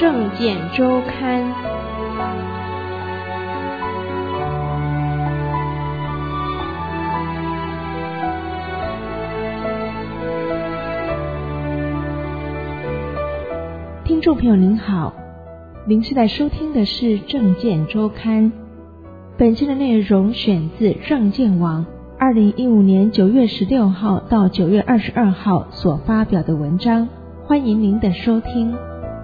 政见周刊。听众朋友您好，您现在收听的是政见周刊。本期的内容选自政见网2015年9月16号到9月22号所发表的文章，欢迎您的收听。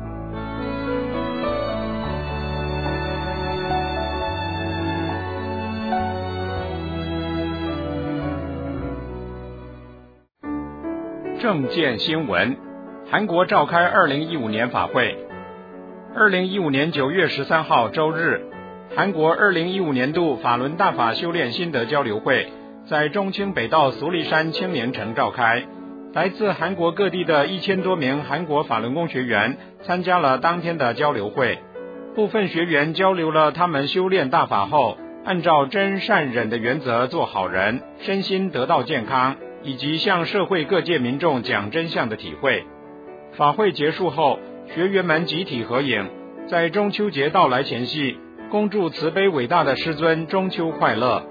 政见新闻，韩国召开2015年法会。2015年9月13号周日，韩国2015年度法轮大法修炼心得交流会在中清北道苏里山青年城召开。来自韩国各地的1000多名韩国法轮功学员参加了当天的交流会。部分学员交流了他们修炼大法后，按照真善忍的原则做好人，身心得到健康，以及向社会各界民众讲真相的体会。法会结束后，学员们集体合影，在中秋节到来前夕，恭祝慈悲伟大的师尊中秋快乐。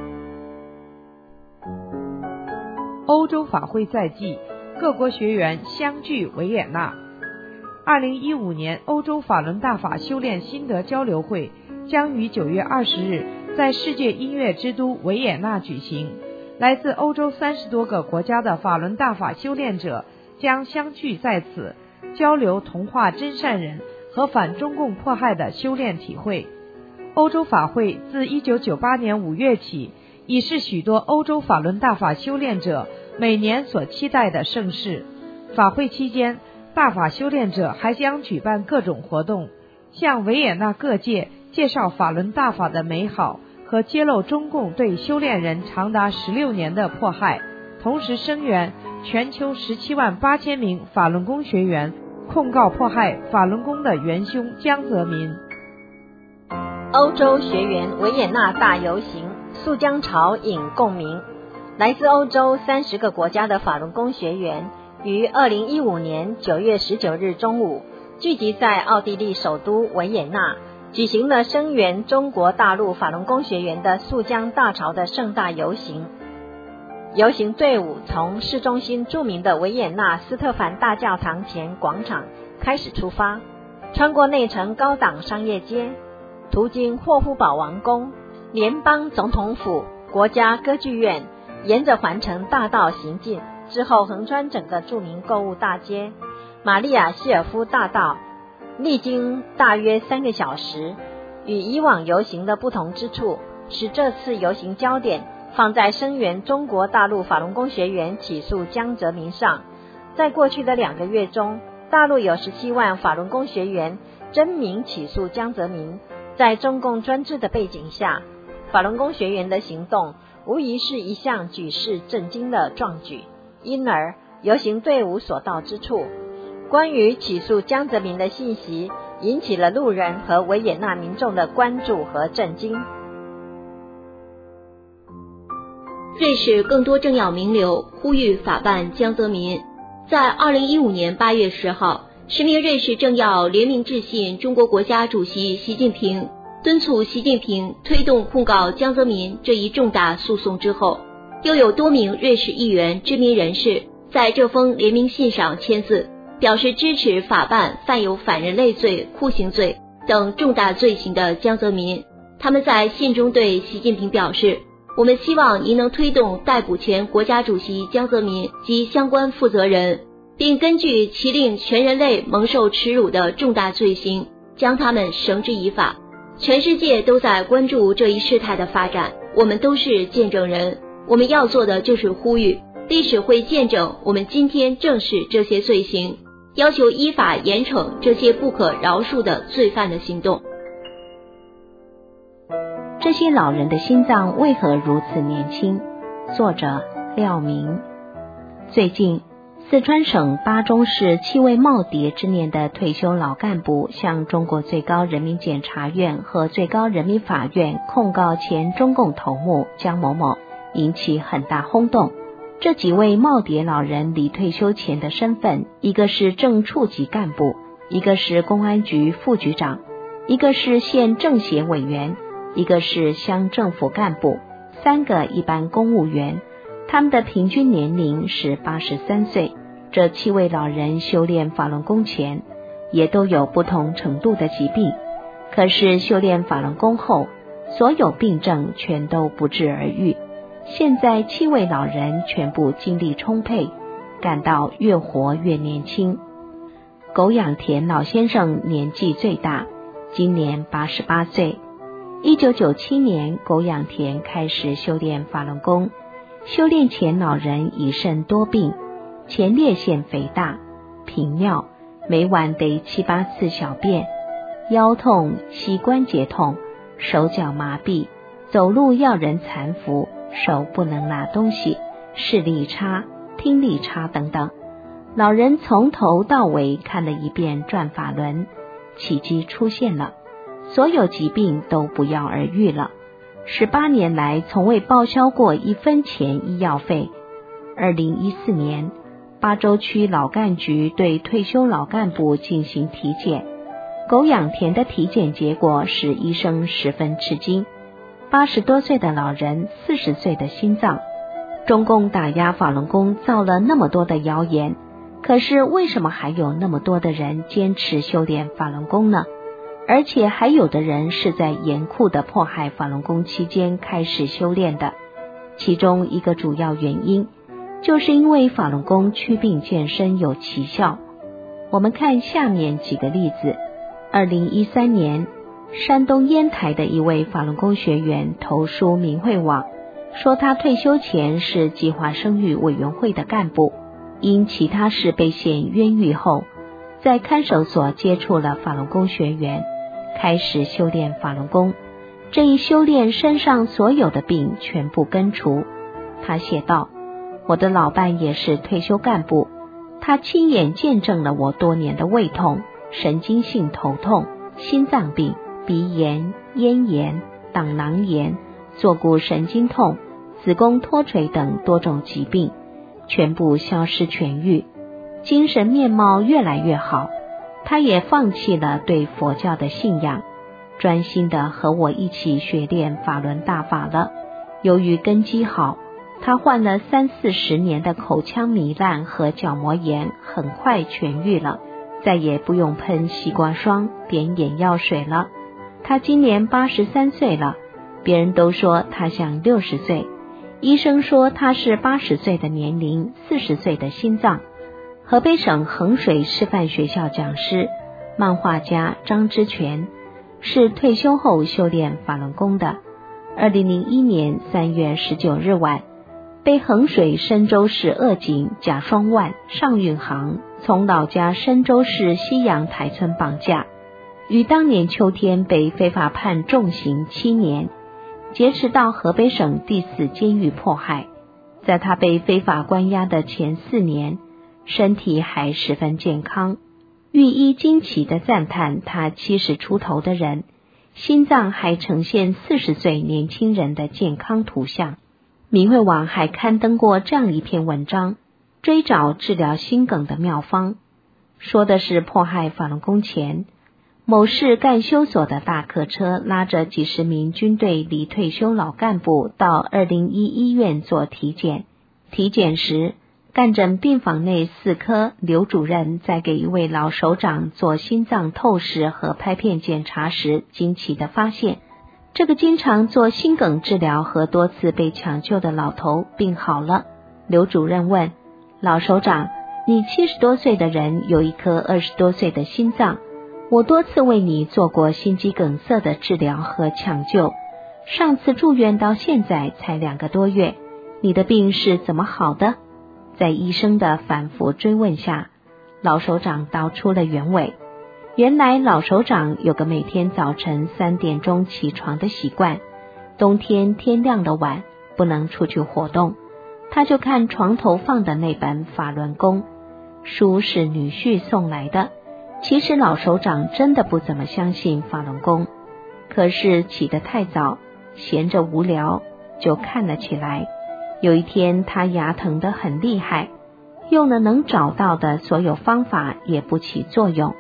欧洲法会在即，各国学员相聚维也纳。2015年欧洲法轮大法修炼心得交流会将于9月20日在世界音乐之都维也纳举行。来自欧洲30多个国家的法轮大法修炼者将相聚在此，交流同化真善人和反中共迫害的修炼体会。欧洲法会自1998年5月起，已是许多欧洲法轮大法修炼者每年所期待的盛事。法会期间，大法修炼者还将举办各种活动，向维也纳各界介绍法轮大法的美好和揭露中共对修炼人长达16年的迫害，同时声援全球17万8千名法轮功学员，控告迫害法轮功的元凶江泽民。 欧洲学员维也纳大游行，诉江潮引共鸣。来自欧洲30个国家的法轮功学员于2015年9月19日中午聚集在奥地利首都维也纳，举行了声援中国大陆法轮功学员的诉江大潮的盛大游行。游行队伍从市中心著名的维也纳斯特凡大教堂前广场开始出发，穿过内城高档商业街，途经霍夫堡王宫、联邦总统府、国家歌剧院，沿着环城大道行进，之后横穿整个著名购物大街玛利亚希尔夫大道，历经大约3个小时。与以往游行的不同之处是，这次游行焦点放在声援中国大陆法轮功学员起诉江泽民上。在过去的2个月中，大陆有17万法轮功学员真名起诉江泽民。在中共专制的背景下，法轮功学员的行动无疑是一项举世震惊的壮举。因而游行队伍所到之处，关于起诉江泽民的信息引起了路人和维也纳民众的关注和震惊。 瑞士更多政要名流呼吁法办江泽民。在2015年8月10号，10名瑞士政要联名致信中国国家主席习近平，敦促习近平推动控告江泽民这一重大诉讼之后，又有多名瑞士议员、知名人士在这封联名信上签字，表示支持法办犯有反人类罪、酷刑罪等重大罪行的江泽民。他们在信中对习近平表示，我们希望您能推动逮捕前国家主席江泽民及相关负责人，并根据其令全人类蒙受耻辱的重大罪行，将他们绳之以法。全世界都在关注这一事态的发展，我们都是见证人。我们要做的就是呼吁，历史会见证我们今天正视这些罪行，要求依法严惩这些不可饶恕的罪犯的行动。 这些老人的心脏为何如此年轻？作者廖明。最近，四川省巴中市7位耄耋之年的退休老干部向中国最高人民检察院和最高人民法院控告前中共头目江某某，引起很大轰动。这几位耄耋老人离退休前的身份，一个是正处级干部， 一个是公安局副局长，一个是县政协委员，一个是乡政府干部，3个一般公务员，他们的平均年龄是83岁。这7位老人修炼法轮功前，也都有不同程度的疾病，可是修炼法轮功后，所有病症全都不治而愈。现在7位老人全部精力充沛，感到越活越年轻。苟养田老先生年纪最大，今年88岁。1997年，苟养田开始修炼法轮功。修炼前，老人已肾多病，前列腺肥大，频尿，每晚得7、8次小便，腰痛、膝关节痛，手脚麻痹，走路要人搀扶，手不能拿东西，视力差，听力差等等。老人从头到尾看了一遍转法轮，奇迹出现了，所有疾病都不药而愈了。18年来从未报销过1分钱医药费。2014年，巴州区老干局对退休老干部进行体检，苟养田的体检结果使医生十分吃惊，80多岁的老人，40岁的心脏。中共打压法轮功造了那么多的谣言，可是为什么还有那么多的人坚持修炼法轮功呢？而且还有的人是在严酷的迫害法轮功期间开始修炼的。其中一个主要原因，就是因为法轮功祛病健身有奇效。我们看下面几个例子。2013年，山东烟台的一位法轮功学员投书明慧网，说他退休前是计划生育委员会的干部，因其他事被限冤狱后，在看守所接触了法轮功学员，开始修炼法轮功。这一修炼，身上所有的病全部根除。他写道：我的老伴也是退休干部，他亲眼见证了我多年的胃痛、神经性头痛、心脏病、鼻炎、咽炎、胆囊炎、坐骨神经痛、子宫脱垂等多种疾病全部消失痊愈，精神面貌越来越好。他也放弃了对佛教的信仰，专心的和我一起学练法轮大法了。由于根基好，他患了30-40年的口腔糜烂和角膜炎很快痊愈了，再也不用喷西瓜霜、点眼药水了。他今年83岁了，别人都说他像60岁，医生说他是80岁的年龄，40岁的心脏。河北省衡水师范学校讲师、漫画家张之泉是退休后修炼法轮功的。2001年3月19日晚，被衡水深州市鄂警贾双万、尚运航从老家深州市西洋台村绑架，于当年秋天被非法判重刑7年，劫持到河北省第4监狱迫害。在他被非法关押的前4年，身体还十分健康。御医惊奇地赞叹他70出头的人，心脏还呈现40岁年轻人的健康图像。明慧网还刊登过这样一篇文章，追找治疗心梗的妙方。说的是迫害法轮功前，某市干休所的大客车拉着几十名军队离退休老干部到201医院做体检。体检时，干诊病房内4科刘主任在给一位老首长做心脏透视和拍片检查时，惊奇地发现，这个经常做心梗治疗和多次被抢救的老头病好了。刘主任问老首长，你70多岁的人有一颗20多岁的心脏，我多次为你做过心肌梗塞的治疗和抢救，上次住院到现在才2个多月，你的病是怎么好的？在医生的反复追问下，老首长道出了原委。原来老首长有个每天早晨3点钟起床的习惯，冬天天亮的晚，不能出去活动，他就看床头放的那本法轮功，书是女婿送来的。其实老首长真的不怎么相信法轮功，可是起得太早，闲着无聊，就看了起来。有一天他牙疼得很厉害，用了能找到的所有方法也不起作用，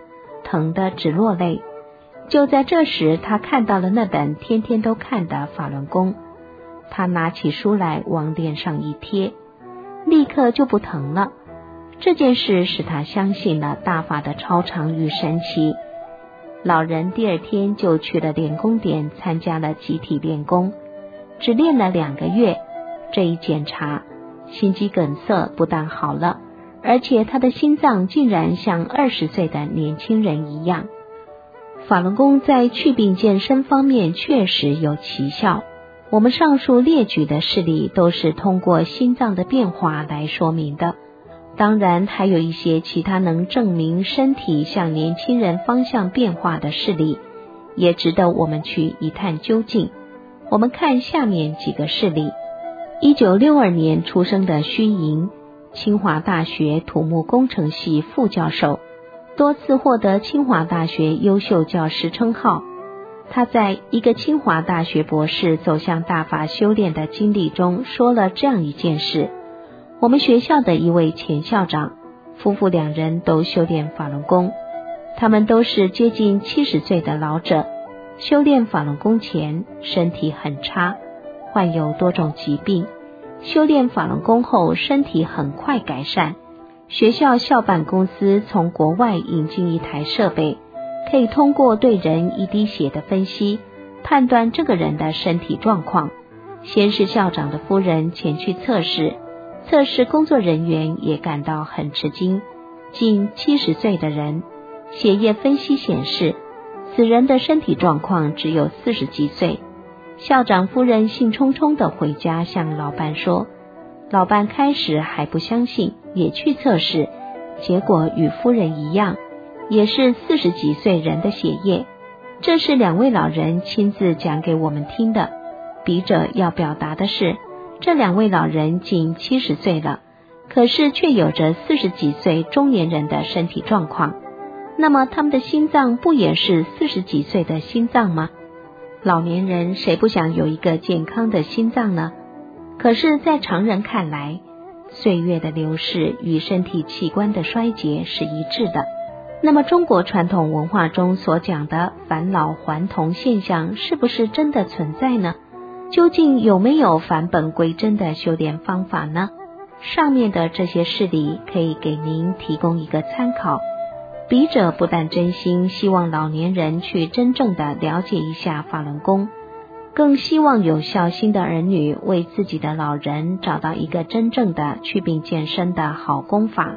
疼得直落泪。就在这时，他看到了那本天天都看的法轮功，他拿起书来往脸上一贴，立刻就不疼了。这件事使他相信了大法的超常与神奇。老人第二天就去了练功点参加了集体练功，只练了2个月，这一检查，心肌梗塞不但好了，而且他的心脏竟然像20岁的年轻人一样。法轮功在祛病健身方面确实有奇效。我们上述列举的事例都是通过心脏的变化来说明的，当然还有一些其他能证明身体向年轻人方向变化的事例，也值得我们去一探究竟。我们看下面几个事例。1962年出生的虚莹，清华大学土木工程系副教授，多次获得清华大学优秀教师称号。他在一个清华大学博士走向大法修炼的经历中说了这样一件事：我们学校的一位前校长，夫妇2人都修炼法轮功，他们都是接近70岁的老者，修炼法轮功前身体很差，患有多种疾病，修炼法轮功后身体很快改善。学校校办公司从国外引进一台设备，可以通过对人一滴血的分析，判断这个人的身体状况。先是校长的夫人前去测试，测试工作人员也感到很吃惊。近70岁的人，血液分析显示，此人的身体状况只有40几岁。校长夫人兴冲冲地回家向老伴说，老伴开始还不相信，也去测试，结果与夫人一样，也是40几岁人的血液。这是2位老人亲自讲给我们听的。笔者要表达的是，这2位老人近70岁了，可是却有着40几岁中年人的身体状况。那么他们的心脏不也是40几岁的心脏吗？老年人谁不想有一个健康的心脏呢？可是在常人看来，岁月的流逝与身体器官的衰竭是一致的。那么中国传统文化中所讲的返老还童现象是不是真的存在呢？究竟有没有返本归真的修炼方法呢？上面的这些事例可以给您提供一个参考。笔者不但真心希望老年人去真正的了解一下法轮功，更希望有孝心的儿女为自己的老人找到一个真正的祛病健身的好功法。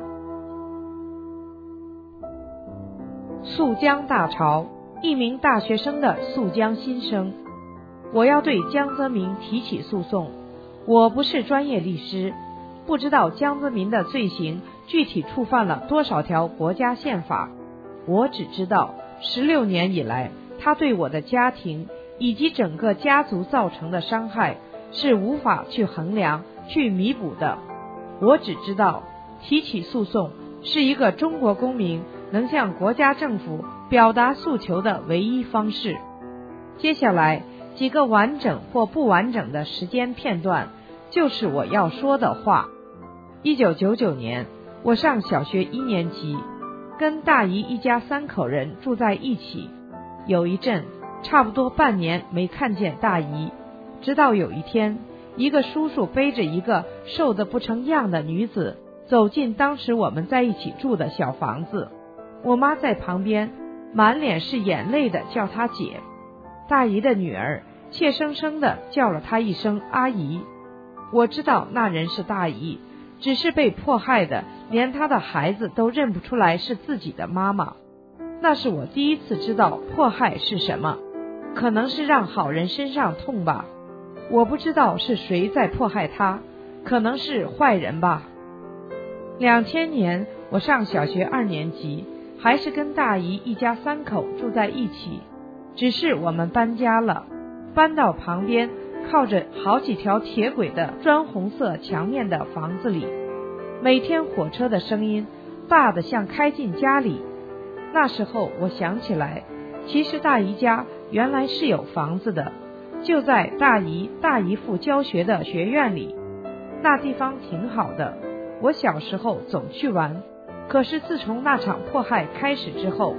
溯江大潮，一名大学生的溯江心声。我要对江泽民提起诉讼。我不是专业律师，不知道江泽民的罪行具体触犯了多少条国家宪法。我只知道16年以来，他对我的家庭以及整个家族造成的伤害是无法去衡量、去弥补的。我只知道提起诉讼是一个中国公民能向国家政府表达诉求的唯一方式。接下来几个完整或不完整的时间片段就是我要说的话。1999年，我上小学1年级，跟大姨一家3口人住在一起。有一阵差不多半年没看见大姨，直到有一天，一个叔叔背着一个瘦得不成样的女子走进当时我们在一起住的小房子。我妈在旁边满脸是眼泪的叫她姐，大姨的女儿怯生生的叫了她一声阿姨。我知道那人是大姨，只是被迫害的连她的孩子都认不出来是自己的妈妈。那是我第一次知道迫害是什么，可能是让好人身上痛吧。我不知道是谁在迫害她，可能是坏人吧。2000年我上小学2年级，还是跟大姨一家3口住在一起，只是我们搬家了，搬到旁边靠着好几条铁轨的砖红色墙面的房子里。每天火车的声音大得像开进家里。那时候我想起来，其实大姨家原来是有房子的，就在大姨大姨父教学的学院里。那地方挺好的，我小时候总去玩。可是自从那场迫害开始之后，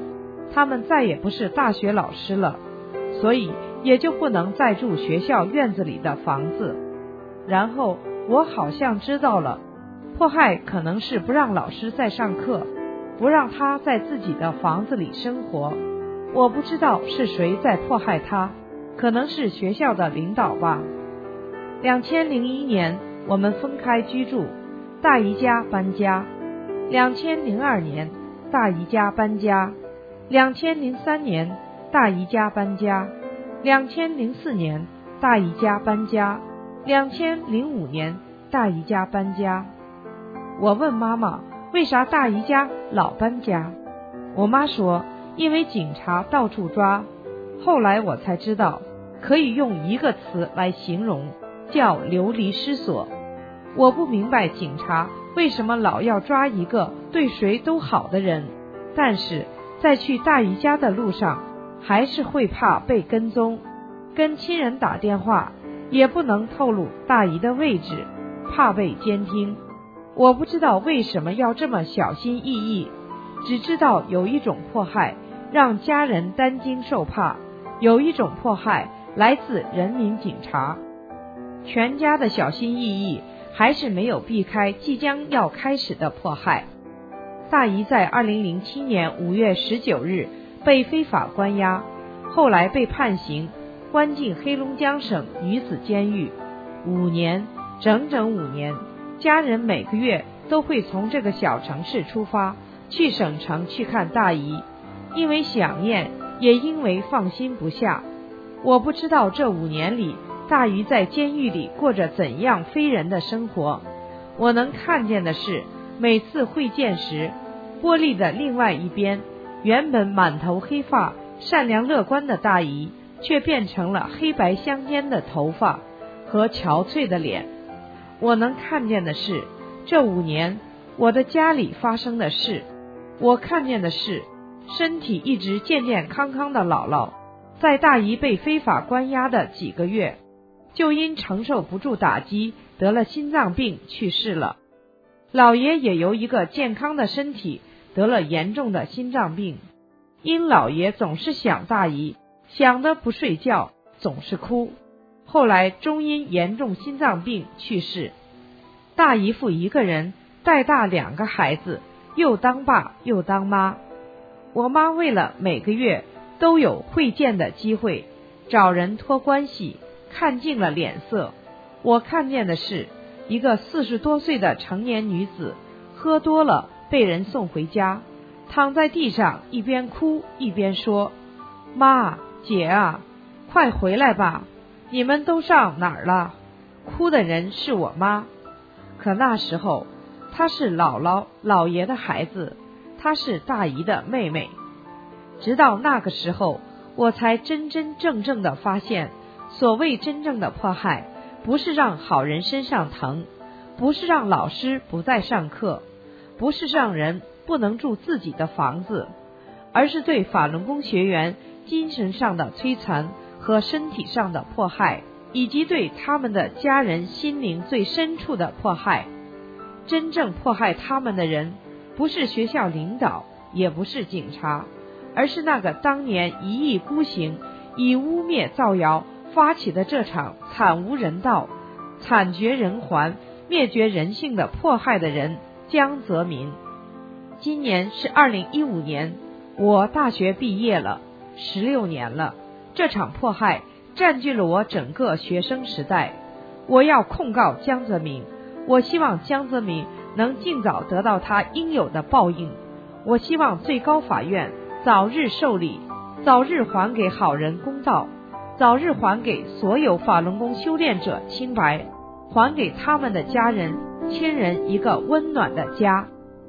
他们再也不是大学老师了，所以也就不能再住学校院子里的房子。然后我好像知道了，迫害可能是不让老师再上课，不让他在自己的房子里生活。我不知道是谁在迫害他，可能是学校的领导吧。2001年我们分开居住，大姨家搬家。2002年大姨家搬家。2003年大姨家搬家。2004年大姨家搬家。2005年大姨家搬家。我问妈妈，为啥大姨家老搬家？我妈说，因为警察到处抓。后来我才知道，可以用一个词来形容，叫流离失所。我不明白警察为什么老要抓一个对谁都好的人，但是在去大姨家的路上，还是会怕被跟踪，跟亲人打电话也不能透露大姨的位置，怕被监听。我不知道为什么要这么小心翼翼，只知道有一种迫害让家人担惊受怕，有一种迫害来自人民警察。全家的小心翼翼还是没有避开即将要开始的迫害。大姨在2007年5月19日被非法关押，后来被判刑，关进黑龙江省女子监狱5年，整整5年。家人每个月都会从这个小城市出发，去省城去看大姨，因为想念，也因为放心不下。我不知道这5年里，大姨在监狱里过着怎样非人的生活。我能看见的是，每次会见时，玻璃的另外一边，原本满头黑发、善良乐观的大姨，却变成了黑白相间的头发和憔悴的脸。我能看见的是，这5年我的家里发生的事。我看见的是，身体一直健健康康的姥姥，在大姨被非法关押的几个月，就因承受不住打击，得了心脏病去世了。姥爷也由一个健康的身体得了严重的心脏病，因姥爷总是想大姨，想得不睡觉，总是哭，后来终因严重心脏病去世。大姨夫一个人带大2个孩子，又当爸又当妈。我妈为了每个月都有会见的机会，找人托关系，看尽了脸色。我看见的是一个40多岁的成年女子，喝多了被人送回家，躺在地上一边哭一边说，妈，姐啊，快回来吧，你们都上哪儿了？哭的人是我妈。可那时候她是姥姥姥爷的孩子，她是大姨的妹妹。直到那个时候，我才真真正正的发现，所谓真正的迫害，不是让好人身上疼，不是让老师不再上课，不是让人不能住自己的房子，而是对法轮功学员精神上的摧残和身体上的迫害，以及对他们的家人心灵最深处的迫害。真正迫害他们的人，不是学校领导，也不是警察，而是那个当年一意孤行，以污蔑造谣发起的这场惨无人道、惨绝人寰、灭绝人性的迫害的人江泽民。今年是2015年，我大学毕业了，16年了。这场迫害占据了我整个学生时代。我要控告江泽民，我希望江泽民能尽早得到他应有的报应。我希望最高法院早日受理，早日还给好人公道，早日还给所有法轮功修炼者清白，还给他们的家人亲人一个温暖的家。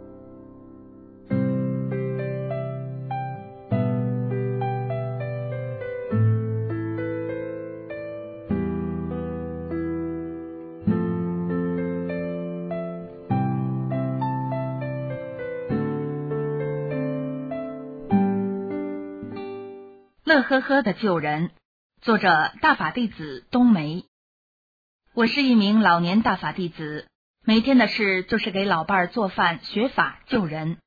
乐呵呵的救人，作者大法弟子冬梅。我是一名老年大法弟子，每天的事就是给老伴儿做饭、学法、救人。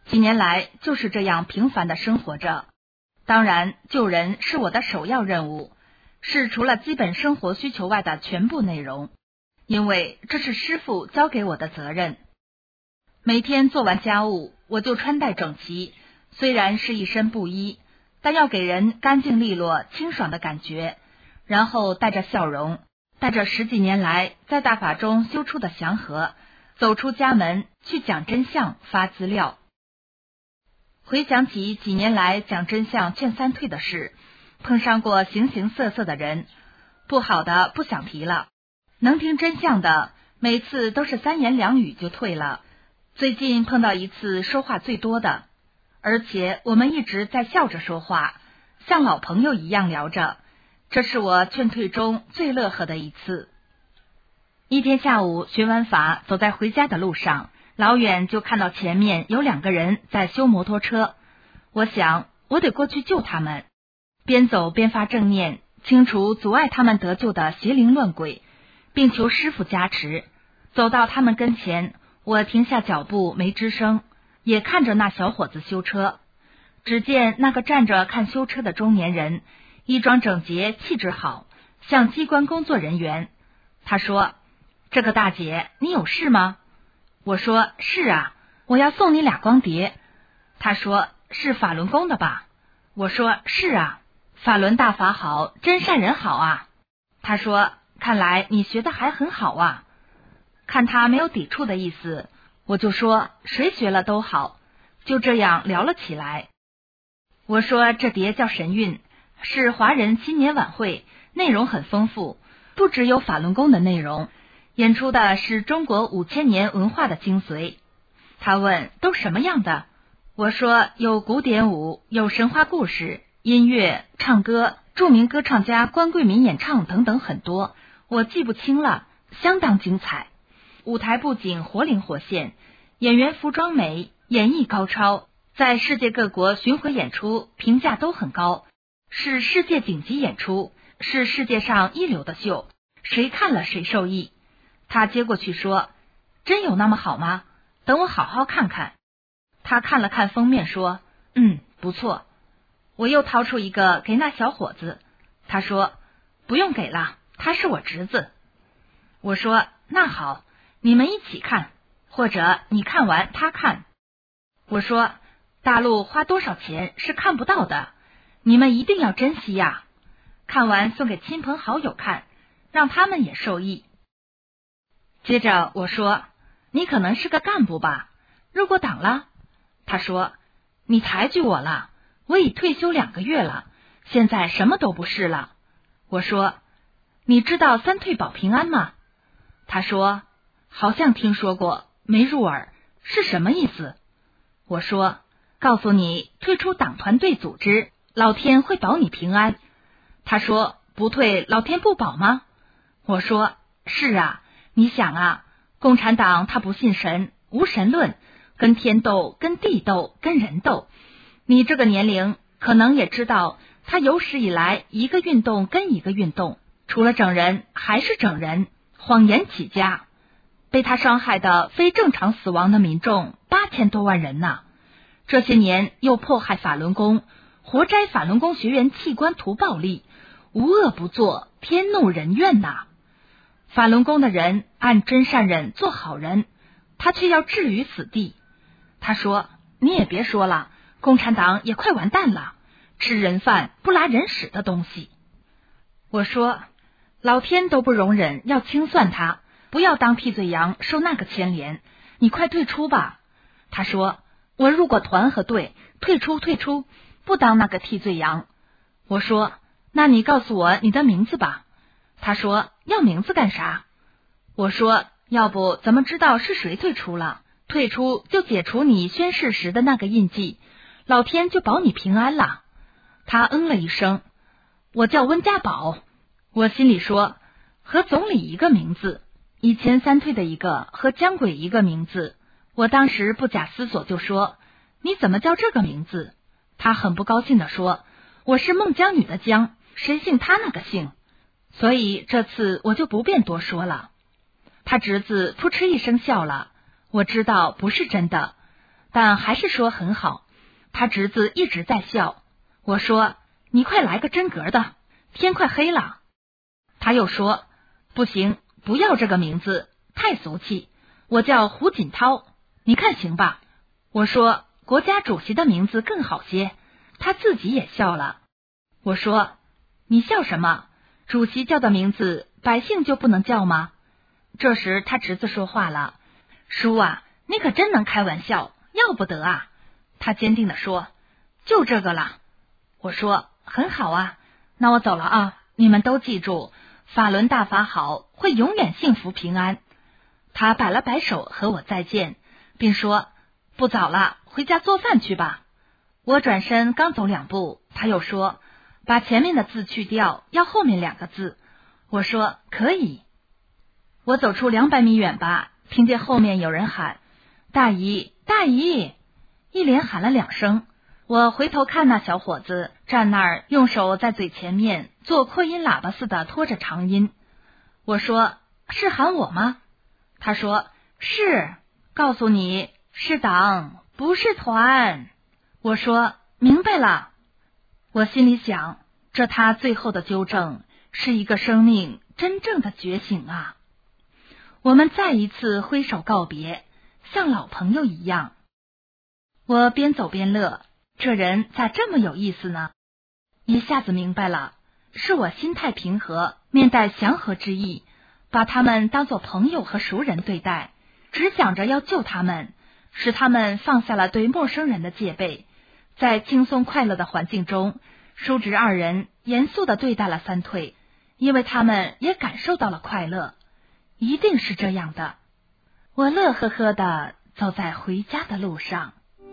几年来就是这样平凡的生活着。当然，救人是我的首要任务，是除了基本生活需求外的全部内容，因为这是师父交给我的责任。每天做完家务，我就穿戴整齐，虽然是一身布衣，但要给人干净利落、清爽的感觉，然后带着笑容，带着10几年来在大法中修出的祥和，走出家门去讲真相、发资料。回想起几年来讲真相劝三退的事，碰上过形形色色的人，不好的不想提了，能听真相的每次都是3言2语就退了。最近碰到一次说话最多的，而且我们一直在笑着说话，像老朋友一样聊着，这是我劝退中最乐呵的一次。一天下午学完法，走在回家的路上，老远就看到前面有2个人在修摩托车，我想我得过去救他们，边走边发正念，清除阻碍他们得救的邪灵乱鬼，并求师父加持。走到他们跟前，我停下脚步没吱声，也看着那小伙子修车。只见那个站着看修车的中年人，衣装整洁，气质好，像机关工作人员。他说：“这个大姐，你有事吗？”我说：“是啊，我要送你2光碟。”他说：“是法轮功的吧？”我说：“是啊，法轮大法好，真善人好啊。”他说：“看来你学的还很好啊。”看他没有抵触的意思，我就说谁学了都好，就这样聊了起来。我说这碟叫神韵，是华人新年晚会，内容很丰富，不只有法轮功的内容，演出的是中国5000年文化的精髓。他问都什么样的？我说有古典舞，有神话故事，音乐、唱歌，著名歌唱家关桂民演唱等等很多，我记不清了，相当精彩。舞台布景活灵活现，演员服装美，演绎高超，在世界各国巡回演出，评价都很高，是世界顶级演出，是世界上一流的秀，谁看了谁受益。他接过去说：“真有那么好吗？等我好好看看。”他看了看封面说：“不错。”我又掏出一个给那小伙子，他说：“不用给了，他是我侄子。”我说：“那好，你们一起看，或者你看完他看。”我说：“大陆花多少钱是看不到的，你们一定要珍惜呀！看完送给亲朋好友看，让他们也受益。”接着我说：“你可能是个干部吧？入过党了？”他说：“你抬举我了，我已退休2个月了，现在什么都不是了。”我说：“你知道3退保平安吗？”他说：“好像听说过，没入耳，是什么意思？”我说：“告诉你，退出党团队组织，老天会保你平安。”他说：“不退，老天不保吗？”我说：“是啊，你想啊，共产党他不信神，无神论，跟天斗，跟地斗，跟人斗。你这个年龄可能也知道，他有史以来一个运动跟一个运动，除了整人还是整人，谎言起家。被他伤害的非正常死亡的民众8000多万人呢。这些年又迫害法轮功，活摘法轮功学员器官图暴力，无恶不作，天怒人怨呐。法轮功的人按真善忍做好人，他却要置于死地。他说：“你也别说了，共产党也快完蛋了，吃人饭不拉人屎的东西。”我说：“老天都不容忍，要清算他，不要当替罪羊受那个牵连，你快退出吧。”他说：“我入过团和队，退出，不当那个替罪羊。”我说：“那你告诉我你的名字吧。”他说：“要名字干啥？”我说：“要不怎么知道是谁退出了？退出就解除你宣誓时的那个印记，老天就保你平安了。”他了一声：“我叫温家宝。”我心里说，和总理一个名字，以前3退的一个和江鬼一个名字。我当时不假思索就说：“你怎么叫这个名字？”他很不高兴地说：“我是孟姜女的姜，谁姓他那个姓？”所以这次我就不便多说了。他侄子扑哧一声笑了，我知道不是真的。 但还是说很好。他侄子一直在笑。我说：你快来个真格的，天快黑了。他又说：不行，不要这个名字，太俗气，我叫胡锦涛，你看行吧？我说：国家主席的名字更好些。他自己也笑了。我说：你笑什么？主席叫的名字，百姓就不能叫吗？这时他侄子说话了：叔啊，你可真能开玩笑，要不得啊。他坚定地说：就这个了。我说：很好啊，那我走了啊，你们都记住，法轮大法好，会永远幸福平安。他摆了摆手和我再见，并说：不早了，回家做饭去吧。我转身刚走2步，他又说：把前面的字去掉，要后面2个字。我说：可以。我走出200米远吧，听见后面有人喊：大姨，大姨！一连喊了2声。我回头看那小伙子站那儿，用手在嘴前面做扩音喇叭似的拖着长音。我说：是喊我吗？他说：是，告诉你，是党，不是团。我说：明白了。我心里想，这他最后的纠正是一个生命真正的觉醒啊。我们再一次挥手告别，像老朋友一样。我边走边乐，这人咋这么有意思呢？一下子明白了，是我心态平和，面带祥和之意，把他们当作朋友和熟人对待，只想着要救他们，使他们放下了对陌生人的戒备，在轻松快乐的环境中，叔侄2人严肃地对待了3退，因为他们也感受到了快乐。一定是这样的。我乐呵呵地走在回家的路上。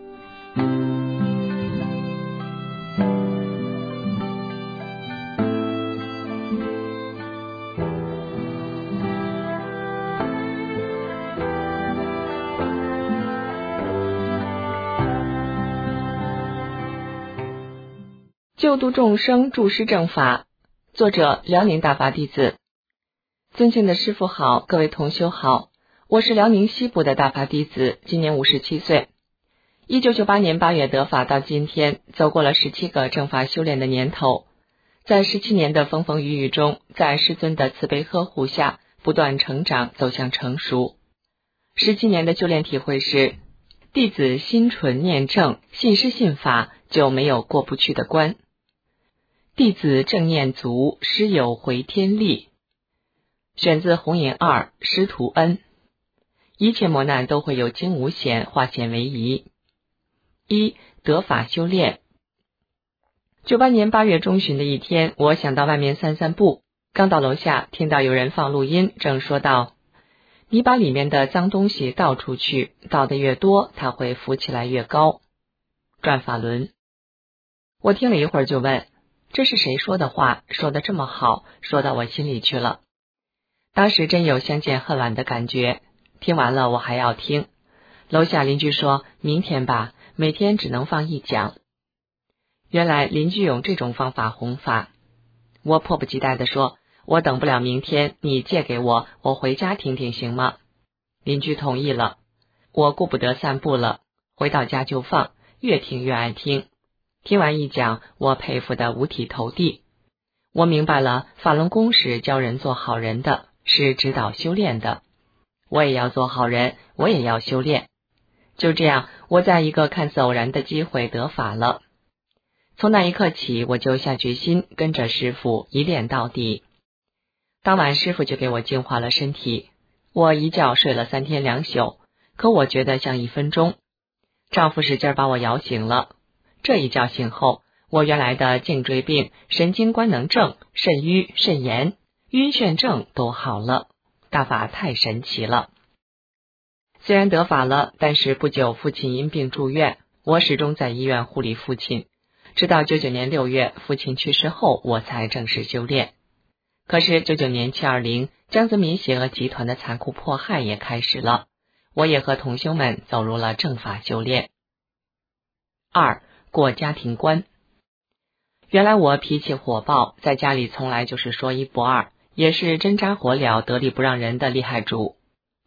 救度众生，助施正法。作者：辽宁大法弟子。尊敬的师父好，各位同修好，我是辽宁西部的大法弟子，今年57岁。1998年8月得法到今天，走过了17个正法修炼的年头，在17年的风风雨雨中，在师尊的慈悲呵护下，不断成长，走向成熟。17年的修炼体会是，弟子心纯念正，信师信法，就没有过不去的关。弟子正念足，师有回天力。选自红岩2师徒恩。一切磨难都会有惊无险，化险为夷。1. 得法修炼。98年8月中旬的一天，我想到外面散步，刚到楼下，听到有人放录音，正说道：你把里面的脏东西倒出去，倒得越多，它会浮起来越高。转法轮。我听了一会儿就问，这是谁说的话？说得这么好，说到我心里去了。当时真有相见恨晚的感觉，听完了我还要听。楼下邻居说，明天吧，每天只能放1讲。原来邻居用这种方法弘法。我迫不及待地说，我等不了明天，你借给我，我回家听听行吗？邻居同意了。我顾不得散步了，回到家就放，越听越爱听。听完1讲，我佩服得五体投地。我明白了，法轮功是教人做好人的，是指导修炼的。我也要做好人，我也要修炼。就这样，我在一个看似偶然的机会得法了。从那一刻起，我就下决心跟着师父一练到底。当晚师父就给我净化了身体，我一觉睡了3天2宿，可我觉得像1分钟。丈夫使劲把我摇醒了。这一觉醒后，我原来的颈椎病、神经官能症、肾瘀、肾炎、晕眩症都好了。大法太神奇了。虽然得法了，但是不久父亲因病住院，我始终在医院护理父亲，直到99年6月父亲去世后，我才正式修炼。可是99年720，江泽民邪恶集团的残酷迫害也开始了，我也和同修们走入了正法修炼。2. 过家庭关。原来我脾气火爆，在家里从来就是说一不二，也是针扎火燎、得理不让人的厉害主。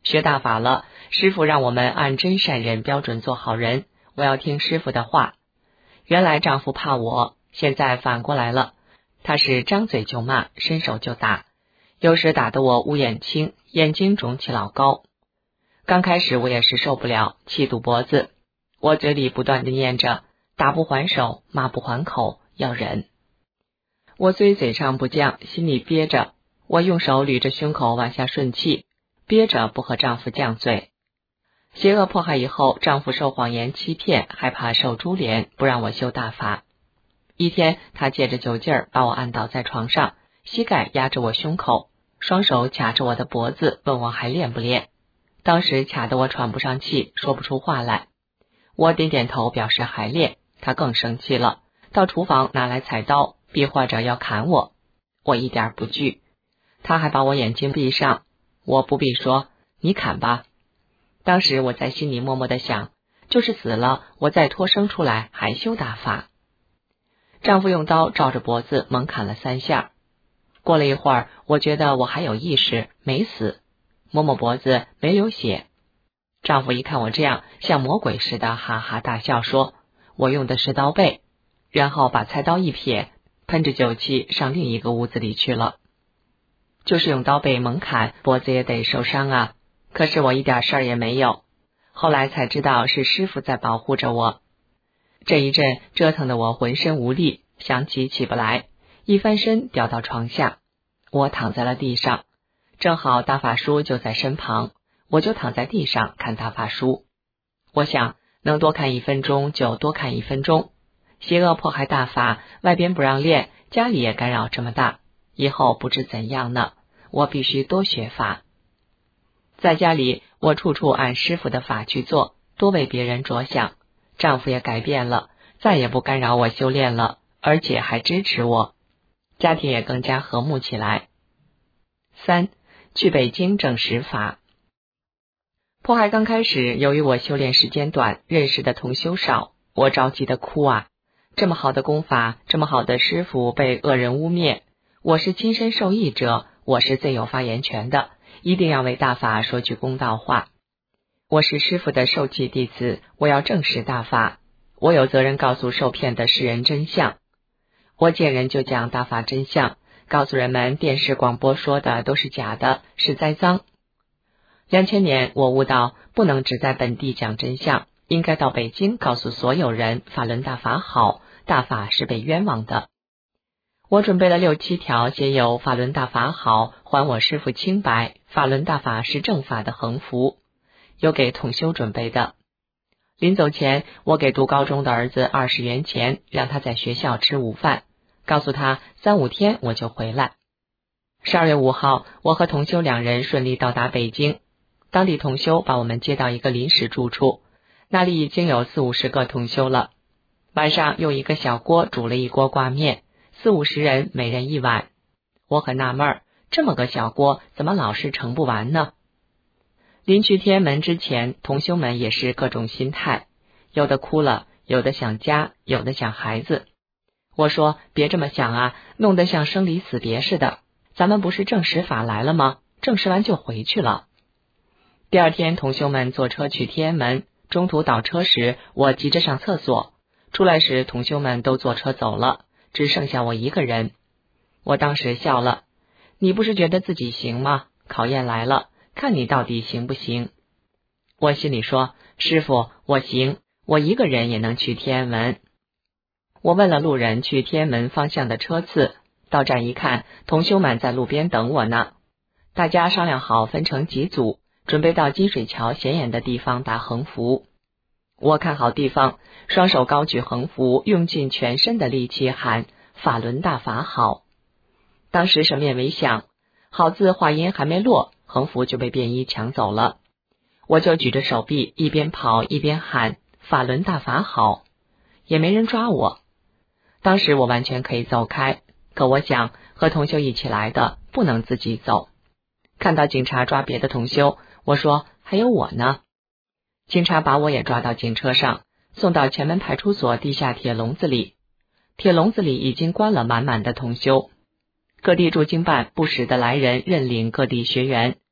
学大法了，师父让我们按真善忍标准做好人，我要听师父的话。原来丈夫怕我，现在反过来了，他是张嘴就骂，伸手就打，有时打得我乌眼青，眼睛肿起老高。刚开始我也是受不了，气堵脖子，我嘴里不断地念着打不还手，骂不还口，要忍。我虽嘴上不犟，心里憋着，我用手捋着胸口往下顺气，憋着不和丈夫犟嘴。邪恶迫害以后，丈夫受谎言欺骗，害怕受株连，不让我修大法。一天，他借着酒劲儿把我按倒在床上，膝盖压着我胸口，双手卡着我的脖子，问我还练不练。当时卡得我喘不上气，说不出话来。我点点头表示还练，他更生气了，到厨房拿来菜刀，比划着要砍我。我一点不惧，他还把我眼睛闭上，我不必说，你砍吧。当时我在心里默默地想，就是死了，我再脱生出来还修大法。丈夫用刀照着脖子猛砍了3下。过了一会儿，我觉得我还有意识，没死，摸摸脖子没流血。丈夫一看我这样，像魔鬼似的哈哈大笑，说我用的是刀背，然后把菜刀一撇，喷着酒气上另一个屋子里去了。就是用刀背猛砍，脖子也得受伤啊，可是我一点事儿也没有。后来才知道是师父在保护着我。这一阵折腾得我浑身无力，想起起不来，一翻身掉到床下。我躺在了地上，正好大法书就在身旁，我就躺在地上看大法书。我想能多看1分钟就多看1分钟，邪恶迫害大法，外边不让练，家里也干扰这么大，以后不知怎样呢，我必须多学法。在家里，我处处按师父的法去做，多为别人着想，丈夫也改变了，再也不干扰我修炼了，而且还支持我，家庭也更加和睦起来。3. 去北京证实法。迫害刚开始，由于我修炼时间短，认识的同修少，我着急的哭啊！这么好的功法，这么好的师父被恶人污蔑，我是亲身受益者，我是最有发言权的，一定要为大法说句公道话。我是师父的受气弟子，我要证实大法，我有责任告诉受骗的世人真相。我见人就讲大法真相，告诉人们电视广播说的都是假的，是栽赃。2000年，我悟到不能只在本地讲真相，应该到北京告诉所有人法轮大法好，大法是被冤枉的。我准备了6、7条，写有法轮大法好，还我师父清白，法轮大法是正法的横幅，有给同修准备的。临走前，我给读高中的儿子20元钱，让他在学校吃午饭，告诉他3、5天我就回来。12月5号，我和同修2人顺利到达北京，当地同修把我们接到一个临时住处，那里已经有40、50个同修了。晚上用一个小锅煮了一锅挂面，40、50人每人1碗。我很纳闷，这么个小锅怎么老是盛不完呢？临去天安门之前，同修们也是各种心态，有的哭了，有的想家，有的想孩子。我说别这么想啊，弄得像生离死别似的，咱们不是证实法来了吗？证实完就回去了。第二天，同修们坐车去天安门，中途倒车时，我急着上厕所，出来时同修们都坐车走了，只剩下我一个人。我当时笑了，你不是觉得自己行吗？考验来了，看你到底行不行。我心里说，师父，我行，我一个人也能去天安门。我问了路人去天安门方向的车次，到站一看，同修们在路边等我呢。大家商量好分成几组，准备到金水桥显眼的地方打横幅。我看好地方，双手高举横幅，用尽全身的力气喊法轮大法好。当时什么也没想，好字话音还没落，横幅就被便衣抢走了。我就举着手臂一边跑一边喊法轮大法好，也没人抓我。当时我完全可以走开，可我想和同修一起来的不能自己走。看到警察抓别的同修，我说还有我呢。警察把我也抓到警车上，送到前门派出所地下铁笼子里。铁笼子里已经关了满满的同修，各地驻京办不时的来人认领各地学员。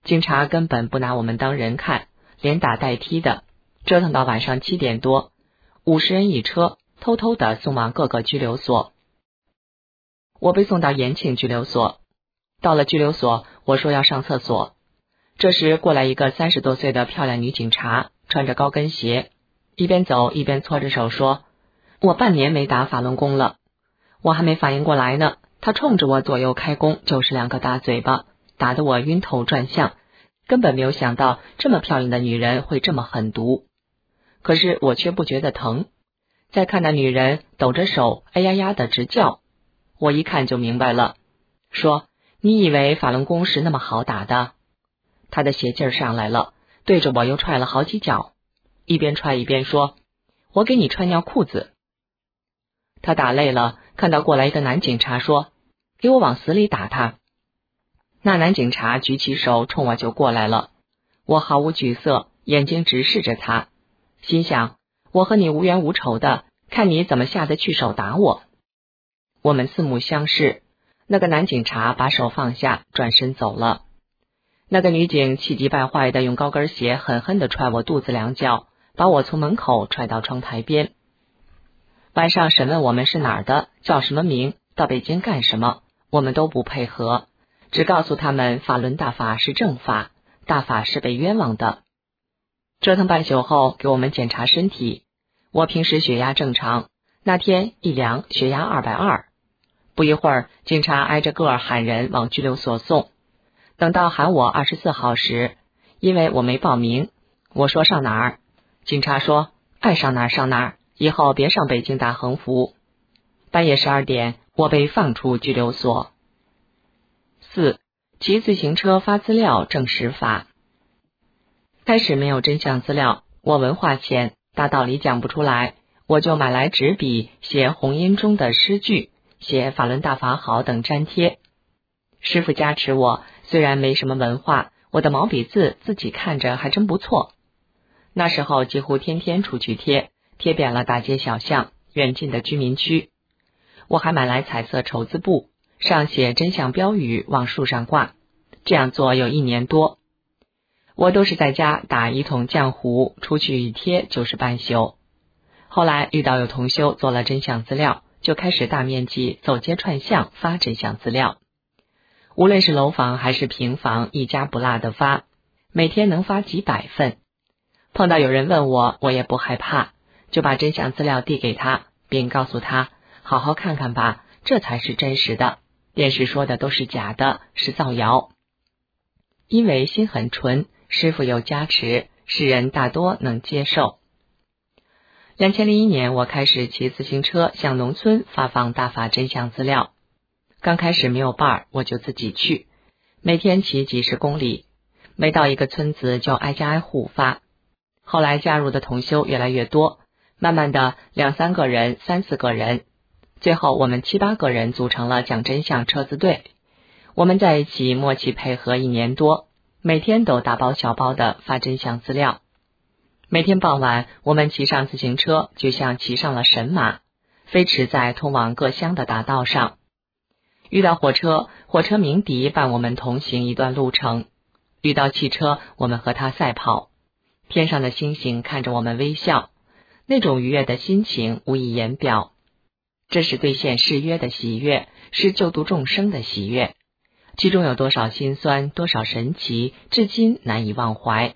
警察根本不拿我们当人看，连打带踢的，折腾到晚上7点多，50人一车，偷偷的送往各个拘留所。我被送到延庆拘留所，到了拘留所，我说要上厕所。这时过来一个30多岁的漂亮女警察，穿着高跟鞋，一边走一边搓着手说，我半年没打法轮功了。我还没反应过来呢，她冲着我左右开弓，就是2个大嘴巴，打得我晕头转向，根本没有想到这么漂亮的女人会这么狠毒。可是我却不觉得疼，再看那女人抖着手，哎呀呀的直叫。我一看就明白了，说，你以为法轮功是那么好打的？她的邪劲儿上来了，对着我又踹了好几脚，一边踹一边说，我给你穿尿裤子。她打累了，看到过来一个男警察，说，给我往死里打他。那男警察举起手冲我就过来了，我毫无惧色，眼睛直视着他，心想，我和你无冤无仇的，看你怎么下得去手打我。我们四目相视，那个男警察把手放下，转身走了。那个女警气急败坏的用高跟鞋狠狠地踹我肚子2脚，把我从门口踹到窗台边。晚上审问我们是哪儿的，叫什么名，到北京干什么，我们都不配合，只告诉他们法轮大法是正法，大法是被冤枉的。折腾半宿后给我们检查身体，我平时血压正常，那天一量血压220。不一会儿，警察挨着个儿喊人往拘留所送。等到喊我24号时，因为我没报名，我说上哪儿？警察说，爱上哪儿上哪儿，以后别上北京打横幅。半夜12点，我被放出拘留所。4. 骑自行车发资料证实法。开始没有真相资料，我文化浅，大道理讲不出来，我就买来纸笔写红音中的诗句，写法轮大法好等粘贴。师父加持我，虽然没什么文化，我的毛笔字自己看着还真不错。那时候几乎天天出去贴遍了大街小巷，远近的居民区。我还买来彩色绸子布，上写真相标语，往树上挂。这样做有1年多。我都是在家打1桶浆糊，出去一贴就是半宿。后来遇到有同修做了真相资料，就开始大面积走街串巷发真相资料。无论是楼房还是平房，一家不落的发，每天能发几百份。碰到有人问我，我也不害怕，就把真相资料递给他，并告诉他，好好看看吧，这才是真实的，电视说的都是假的，是造谣。因为心很纯，师父有加持，世人大多能接受。2001年，我开始骑自行车向农村发放大法真相资料。刚开始没有伴儿，我就自己去，每天骑几十公里，每到一个村子就挨家挨户发。后来加入的同修越来越多，慢慢的2、3个人、3、4个人，最后我们7、8个人组成了讲真相车子队。我们在一起默契配合1年多，每天都大包小包的发真相资料。每天傍晚，我们骑上自行车，就像骑上了神马，飞驰在通往各乡的大道上。遇到火车，火车鸣笛伴我们同行一段路程；遇到汽车，我们和它赛跑。天上的星星看着我们微笑，那种愉悦的心情无以言表。这是兑现誓约的喜悦，是救度众生的喜悦，其中有多少辛酸，多少神奇，至今难以忘怀。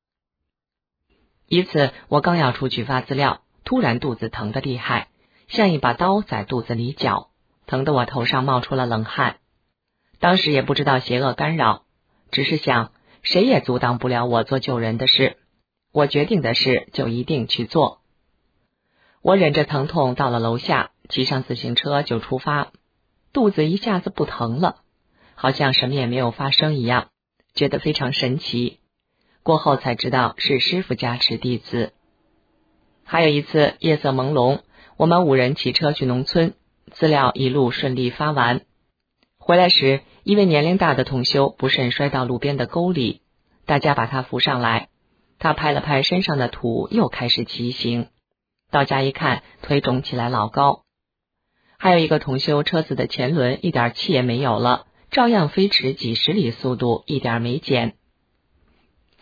一次，我刚要出去发资料，突然肚子疼得厉害，像一把刀在肚子里绞，疼得我头上冒出了冷汗。当时也不知道邪恶干扰，只是想谁也阻挡不了我做救人的事，我决定的事就一定去做。我忍着疼痛到了楼下，骑上自行车就出发，肚子一下子不疼了，好像什么也没有发生一样，觉得非常神奇。过后才知道是师父加持弟子。还有一次夜色朦胧，我们5人骑车去农村，资料一路顺利发完。回来时，一位年龄大的同修不慎摔到路边的沟里，大家把他扶上来，他拍了拍身上的土，又开始骑行。到家一看，腿肿起来老高。还有一个同修车子的前轮一点气也没有了，照样飞驰几10里速度，一点没减。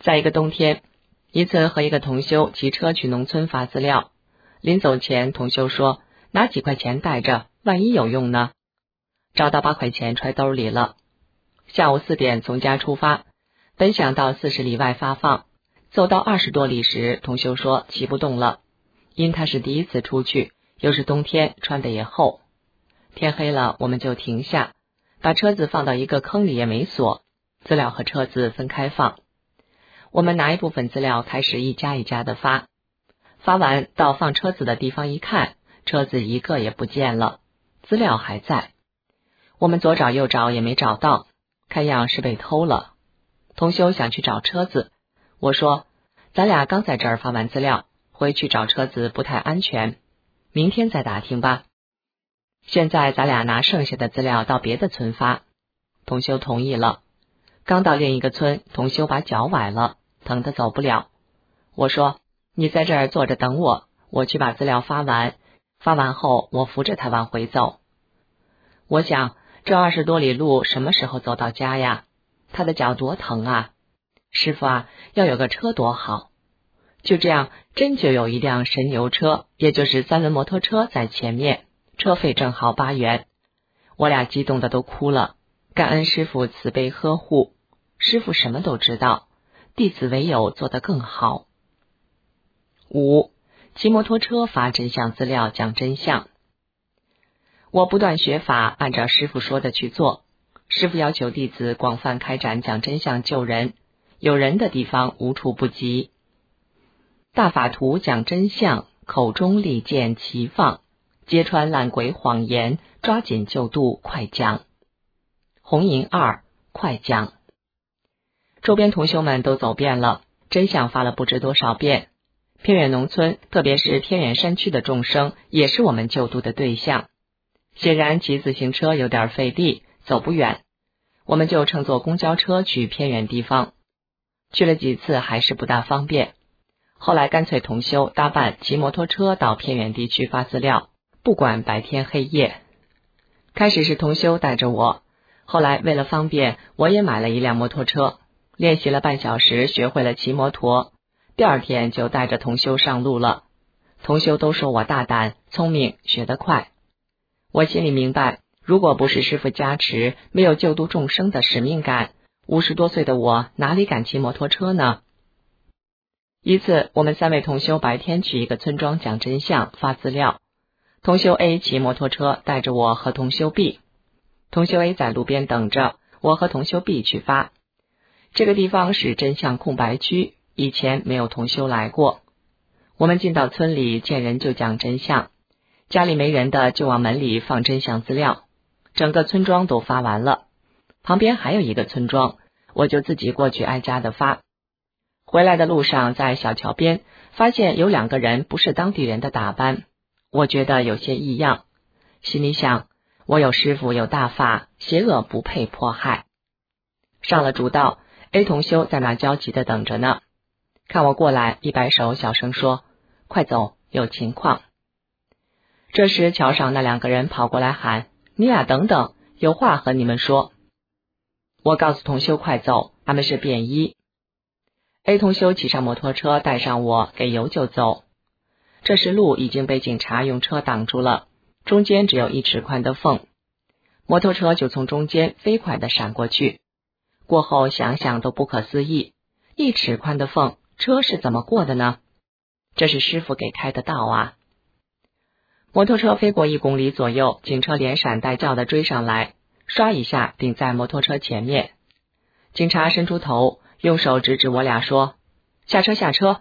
在一个冬天，一次和一个同修骑车去农村发资料，临走前同修说拿几块钱带着，万一有用呢。找到8块钱揣兜里了。下午4点从家出发，本想到40里外发放，走到20多里时，同修说骑不动了，因他是第一次出去，又是冬天，穿的也厚。天黑了，我们就停下，把车子放到一个坑里也没锁，资料和车子分开放。我们拿一部分资料开始一家一家的发，发完到放车子的地方一看，车子一个也不见了，资料还在。我们左找右找也没找到，看样是被偷了。同修想去找车子，我说咱俩刚在这儿发完资料，回去找车子不太安全，明天再打听吧。现在咱俩拿剩下的资料到别的村发。同修同意了。刚到另一个村，同修把脚崴了，疼得走不了。我说你在这儿坐着等我，我去把资料发完，发完后我扶着他往回走。我想这20多里路什么时候走到家呀？他的脚多疼啊！师傅啊，要有个车多好。就这样，真就有一辆神牛车，也就是3轮摩托车在前面，车费正好8元。我俩激动的都哭了，感恩师傅慈悲呵护。师傅什么都知道，弟子唯有做得更好。5. 骑摩托车发真相资料讲真相。我不断学法，按照师傅说的去做。师傅要求弟子广泛开展讲真相救人，有人的地方无处不及。大法图讲真相，口中利剑齐放，揭穿烂鬼谎言，抓紧救度快讲。红银2，快讲。周边同修们都走遍了，真相发了不知多少遍。偏远农村，特别是偏远山区的众生，也是我们救度的对象。显然骑自行车有点费力，走不远，我们就乘坐公交车去偏远地方。去了几次还是不大方便，后来干脆同修搭伴骑摩托车到偏远地区发资料，不管白天黑夜。开始是同修带着我，后来为了方便，我也买了一辆摩托车，练习了半小时，学会了骑摩托。第2天就带着同修上路了。同修都说我大胆、聪明，学得快。我心里明白，如果不是师父加持，没有救度众生的使命感，50多岁的我哪里敢骑摩托车呢？一次，我们3位同修白天去一个村庄讲真相发资料，同修 A 骑摩托车带着我和同修 B， 同修 A 在路边等着，我和同修 B 去发。这个地方是真相空白区，以前没有同修来过。我们进到村里，见人就讲真相，家里没人的就往门里放真相资料。整个村庄都发完了，旁边还有一个村庄，我就自己过去挨家的发。回来的路上，在小桥边发现有2个人不是当地人的打扮，我觉得有些异样，心里想，我有师父有大法，邪恶不配迫害。上了主道， A 同修在那焦急的等着呢，看我过来，一摆手，小声说，快走，有情况。这时桥上那2个人跑过来喊，你俩等等，有话和你们说。我告诉同修快走，他们是便衣。A 同修骑上摩托车带上我，给油就走。这时路已经被警察用车挡住了，中间只有1尺宽的缝，摩托车就从中间飞快地闪过去。过后想想都不可思议，1尺宽的缝，车是怎么过的呢？这是师父给开的道啊！摩托车飞过1公里左右，警车连闪带叫的追上来，唰一下顶在摩托车前面。警察伸出头，用手指指我俩说，下车下车。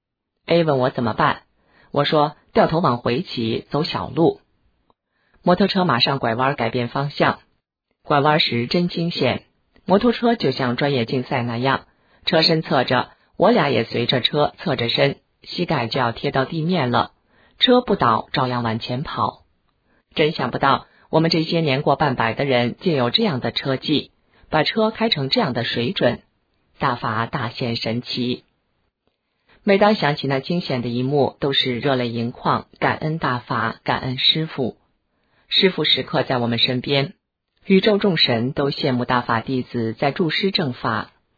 A 问我怎么办，我说掉头往回骑，走小路。摩托车马上拐弯改变方向，拐弯时真惊险，摩托车就像专业竞赛那样，车身侧着，我俩也随着车侧着身，膝盖就要贴到地面了，车不倒照样往前跑。真想不到我们这些年过半百的人竟有这样的车技，把车开成这样的水准，大法大现神奇。每当想起那惊险的一幕，都是热泪盈眶，感恩大法，感恩师父。师父时刻在我们身边，宇宙众神都羡慕大法弟子在助师正法，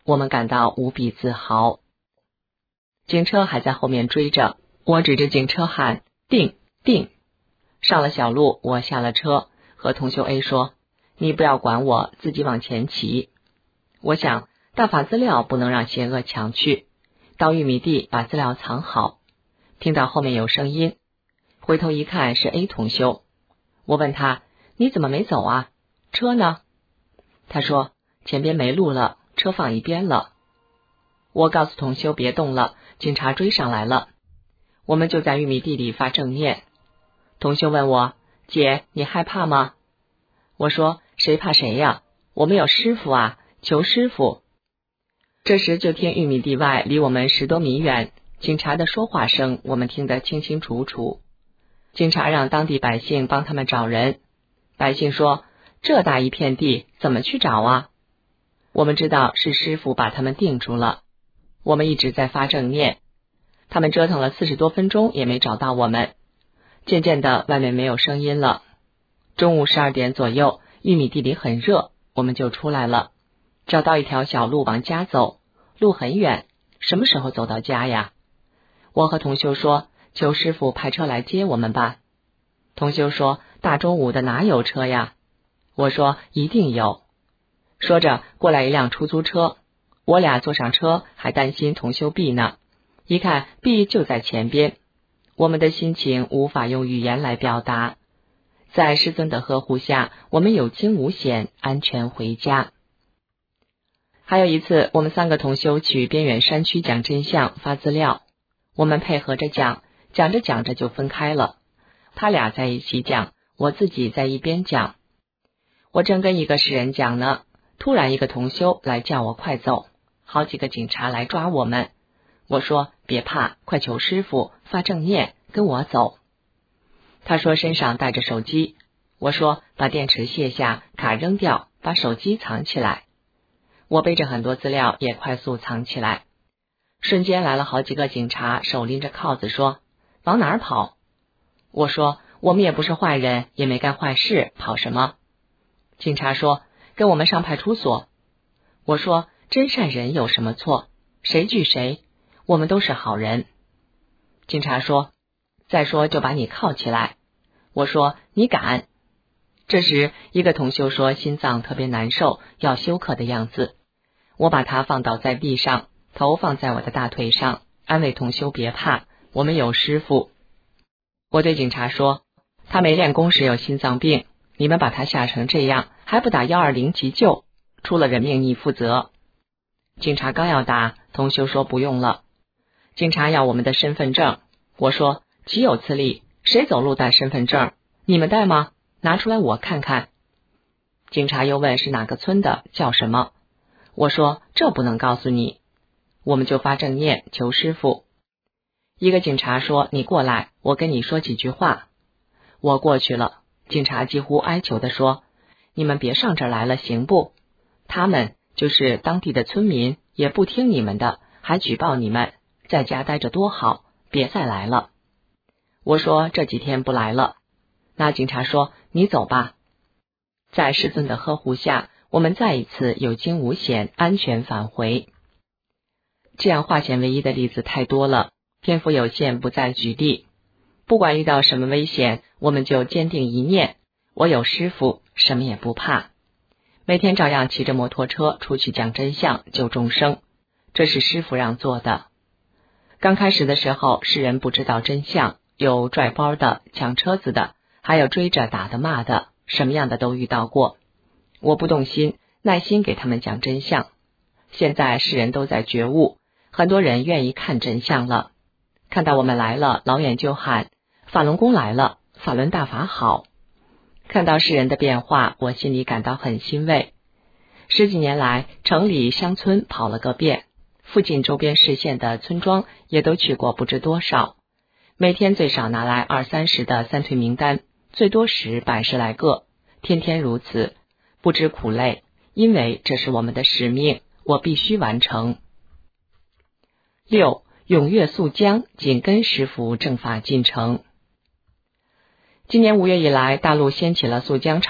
我们感到无比自豪。警车还在后面追着，我指着警车喊定定。上了小路，我下了车，和同修 A 说，你不要管我，自己往前骑。我想大法资料不能让邪恶抢去，到玉米地把资料藏好。听到后面有声音，回头一看是 A 同修。我问他，你怎么没走啊？车呢？他说前边没路了，车放一边了。我告诉同修别动了，警察追上来了。我们就在玉米地里发正念。同修问我，姐，你害怕吗？我说，谁怕谁呀？我们有师父啊，求师父。这时就听玉米地外离我们10多米远，警察的说话声我们听得清清楚楚。警察让当地百姓帮他们找人。百姓说，这大一片地怎么去找啊？我们知道是师父把他们定住了。我们一直在发正念，他们折腾了40多分钟也没找到我们。渐渐的外面没有声音了。中午12点左右，玉米地里很热，我们就出来了，找到一条小路往家走，路很远，什么时候走到家呀？我和同修说，求师傅派车来接我们吧。同修说，大中午的哪有车呀？我说一定有。说着过来一辆出租车，我俩坐上车还担心同修 B 呢，一看 B 就在前边，我们的心情无法用语言来表达。在师尊的呵护下，我们有惊无险，安全回家。还有一次，我们3个同修去边远山区讲真相发资料，我们配合着讲，讲着讲着就分开了，他俩在一起讲，我自己在一边讲。我正跟一个士人讲呢，突然一个同修来叫我快走，好几个警察来抓我们。我说别怕，快求师父发正念，跟我走。他说身上带着手机。我说把电池卸下，卡扔掉，把手机藏起来。我背着很多资料也快速藏起来。瞬间来了好几个警察，手拎着铐子说，往哪儿跑？我说我们也不是坏人，也没干坏事，跑什么？警察说跟我们上派出所。我说真善人有什么错？谁惧谁？我们都是好人。警察说再说就把你铐起来。我说你敢？这时一个同修说心脏特别难受，要休克的样子。我把他放倒在地上，头放在我的大腿上，安慰同修别怕，我们有师父。我对警察说，他没练功时有心脏病，你们把他吓成这样，还不打120急救，出了人命你负责。警察刚要打，同修说不用了。警察要我们的身份证，我说岂有此理，谁走路带身份证？你们带吗？拿出来我看看。警察又问是哪个村的，叫什么？我说这不能告诉你。我们就发正念求师父。一个警察说你过来，我跟你说几句话。我过去了，警察几乎哀求地说，你们别上这儿来了行不？他们就是当地的村民，也不听你们的，还举报你们，在家待着多好，别再来了。我说这几天不来了。那警察说你走吧。在师尊的呵护下，我们再一次有惊无险，安全返回。这样化险为夷的例子太多了，篇幅有限，不再举例。不管遇到什么危险，我们就坚定一念，我有师父，什么也不怕。每天照样骑着摩托车出去讲真相，救众生，这是师父让做的。刚开始的时候，世人不知道真相，有拽包的，抢车子的，还有追着打的骂的，什么样的都遇到过。我不动心，耐心给他们讲真相。现在世人都在觉悟，很多人愿意看真相了。看到我们来了，老远就喊法轮功来了，法轮大法好。看到世人的变化，我心里感到很欣慰。10几年来，城里乡村跑了个遍，附近周边市县的村庄也都去过不知多少，每天最少拿来20-30的三退名单，最多时100-10来个，天天如此，不知苦累，因为这是我们的使命，我必须完成。6. 踊跃溯江，紧跟师父正法进程。今年5月以来，大陆掀起了溯江潮，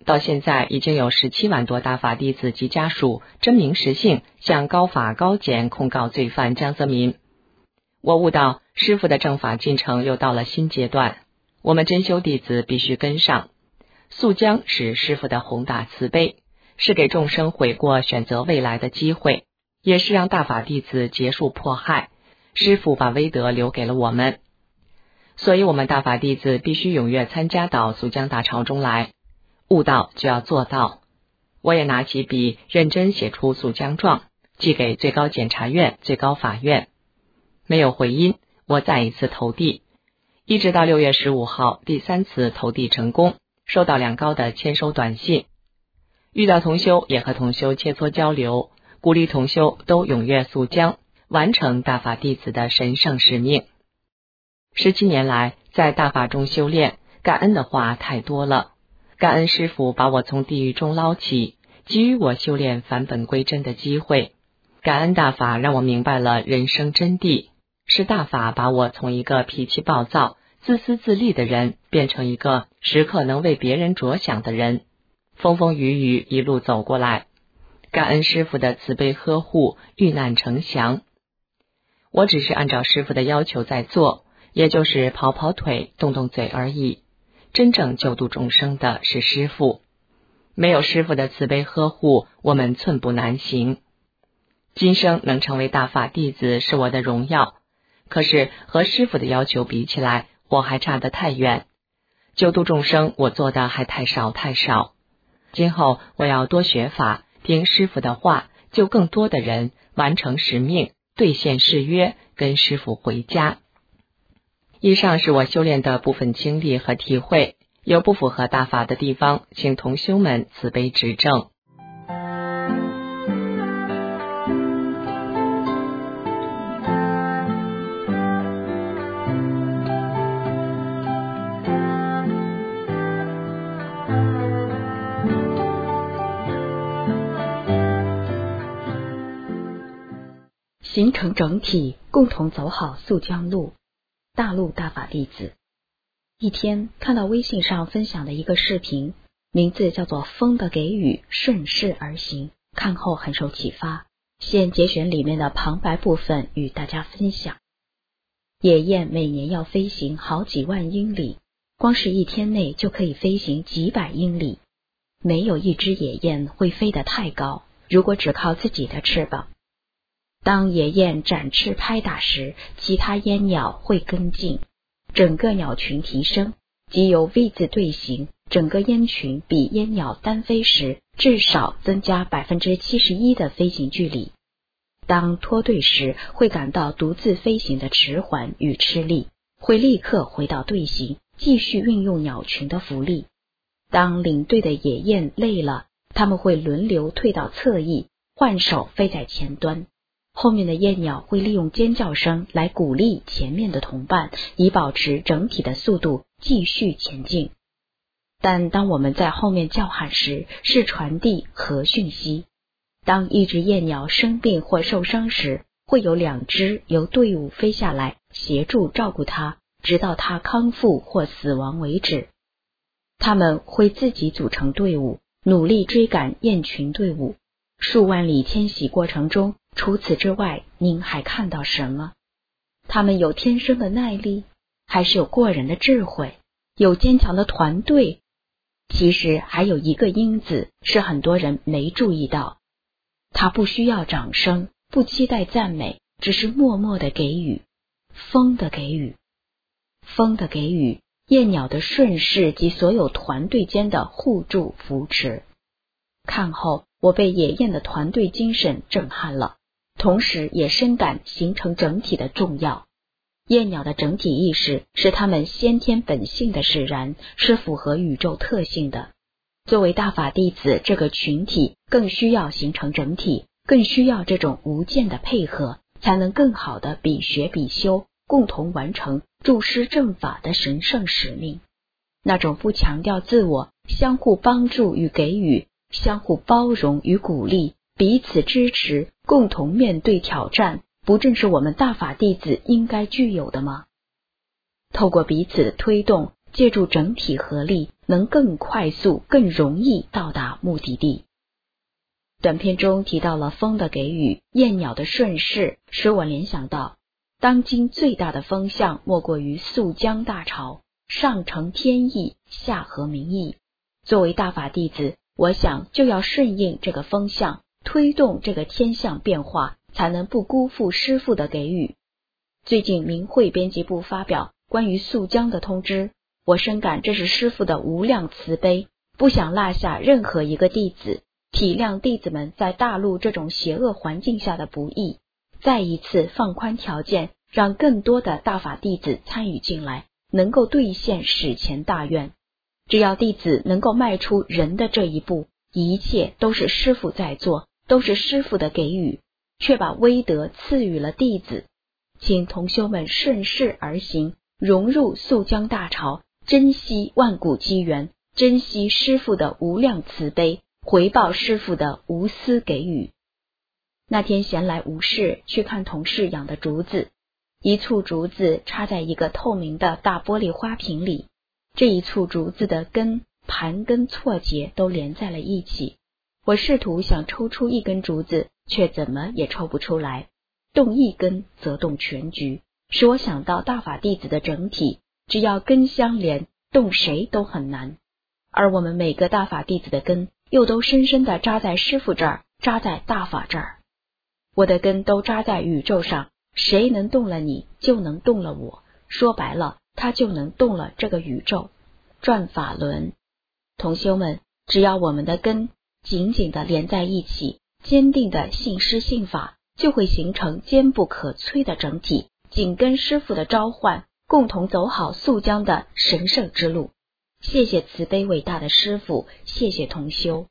到现在已经有17万多大法弟子及家属真名实姓向高法高检控告罪犯江泽民。我悟到师父的正法进程又到了新阶段，我们真修弟子必须跟上。溯江是师父的宏大慈悲，是给众生悔过选择未来的机会，也是让大法弟子结束迫害。师父把威德留给了我们，所以我们大法弟子必须踊跃参加到溯江大潮中来。悟道就要做到。我也拿起笔认真写出溯江状，寄给最高检察院、最高法院。没有回音，我再一次投递，一直到6月15号第3次投递成功，收到2高的签收短信。遇到同修也和同修切磋交流，鼓励同修都踊跃溯江，完成大法弟子的神圣使命。17年来在大法中修炼，感恩的话太多了。感恩师父把我从地狱中捞起，给予我修炼返本归真的机会。感恩大法让我明白了人生真谛，是大法把我从一个脾气暴躁、自私自利的人变成一个时刻能为别人着想的人。风风雨雨一路走过来，感恩师父的慈悲呵护，遇难成祥。我只是按照师父的要求在做，也就是跑跑腿、动动嘴而已。真正救度众生的是师父，没有师父的慈悲呵护，我们寸步难行。今生能成为大法弟子是我的荣耀，可是和师父的要求比起来，我还差得太远。救度众生，我做的还太少太少。今后我要多学法，听师父的话，救更多的人，完成使命，兑现誓约，跟师父回家。以上是我修炼的部分经历和体会，有不符合大法的地方，请同修们慈悲指正。 形成整体，共同走好溯江路。大陆大法弟子一天看到微信上分享的一个视频，名字叫做风的给予，顺势而行，看后很受启发，现节选里面的旁白部分与大家分享。野雁每年要飞行好几万英里，光是一天内就可以飞行几百英里。没有一只野雁会飞得太高，如果只靠自己的翅膀。当野雁展翅拍打时，其他烟鸟会跟进，整个鸟群提升，即由 V 字队形，整个烟群比烟鸟单飞时至少增加 71% 的飞行距离。当脱队时，会感到独自飞行的迟缓与吃力，会立刻回到队形，继续运用鸟群的浮力。当领队的野雁累了，他们会轮流退到侧翼，换手飞在前端。后面的燕鸟会利用尖叫声来鼓励前面的同伴，以保持整体的速度继续前进。但当我们在后面叫喊时，是传递和讯息。当一只燕鸟生病或受伤时，会有2只由队伍飞下来协助照顾它，直到它康复或死亡为止。它们会自己组成队伍，努力追赶雁群队伍。数万里迁徙过程中，除此之外，您还看到什么？他们有天生的耐力，还是有过人的智慧，有坚强的团队？其实还有一个因子是很多人没注意到，他不需要掌声，不期待赞美，只是默默的给予。风的给予，风的给予，燕鸟的顺势及所有团队间的互助扶持。看后，我被野雁的团队精神震撼了，同时也深感形成整体的重要。燕鸟的整体意识是它们先天本性的使然，是符合宇宙特性的。作为大法弟子，这个群体更需要形成整体，更需要这种无间的配合，才能更好的比学比修，共同完成助师正法的神圣使命。那种不强调自我，相互帮助与给予，相互包容与鼓励，彼此支持，共同面对挑战，不正是我们大法弟子应该具有的吗？透过彼此的推动，借助整体合力， 能更快速、更容易到达目的地。短片中提到了风的给予、燕鸟的顺势，使我联想到当今最大的风向莫过于肃江大潮，上承天意，下合民意。作为大法弟子，我想就要顺应这个风向，推动这个天象变化，才能不辜负师父的给予。最近明慧编辑部发表关于肃江的通知，我深感这是师父的无量慈悲，不想落下任何一个弟子，体谅弟子们在大陆这种邪恶环境下的不易，再一次放宽条件，让更多的大法弟子参与进来，能够兑现史前大愿。只要弟子能够迈出人的这一步，一切都是师父在做，都是师父的给予，却把威德赐予了弟子。请同修们顺势而行，融入肃江大潮，珍惜万古机缘，珍惜师父的无量慈悲，回报师父的无私给予。那天闲来无事，去看同事养的竹子，一簇竹子插在一个透明的大玻璃花瓶里，这一簇竹子的根、盘根错节都连在了一起。我试图想抽出一根竹子，却怎么也抽不出来。动一根则动全局，使我想到大法弟子的整体，只要根相连，动谁都很难。而我们每个大法弟子的根，又都深深地扎在师父这儿，扎在大法这儿。我的根都扎在宇宙上，谁能动了你，就能动了我。说白了，他就能动了这个宇宙。转法轮，同修们，只要我们的根紧紧地连在一起，坚定的信师信法，就会形成坚不可摧的整体，紧跟师父的召唤，共同走好肃江的神圣之路。谢谢慈悲伟大的师父，谢谢同修。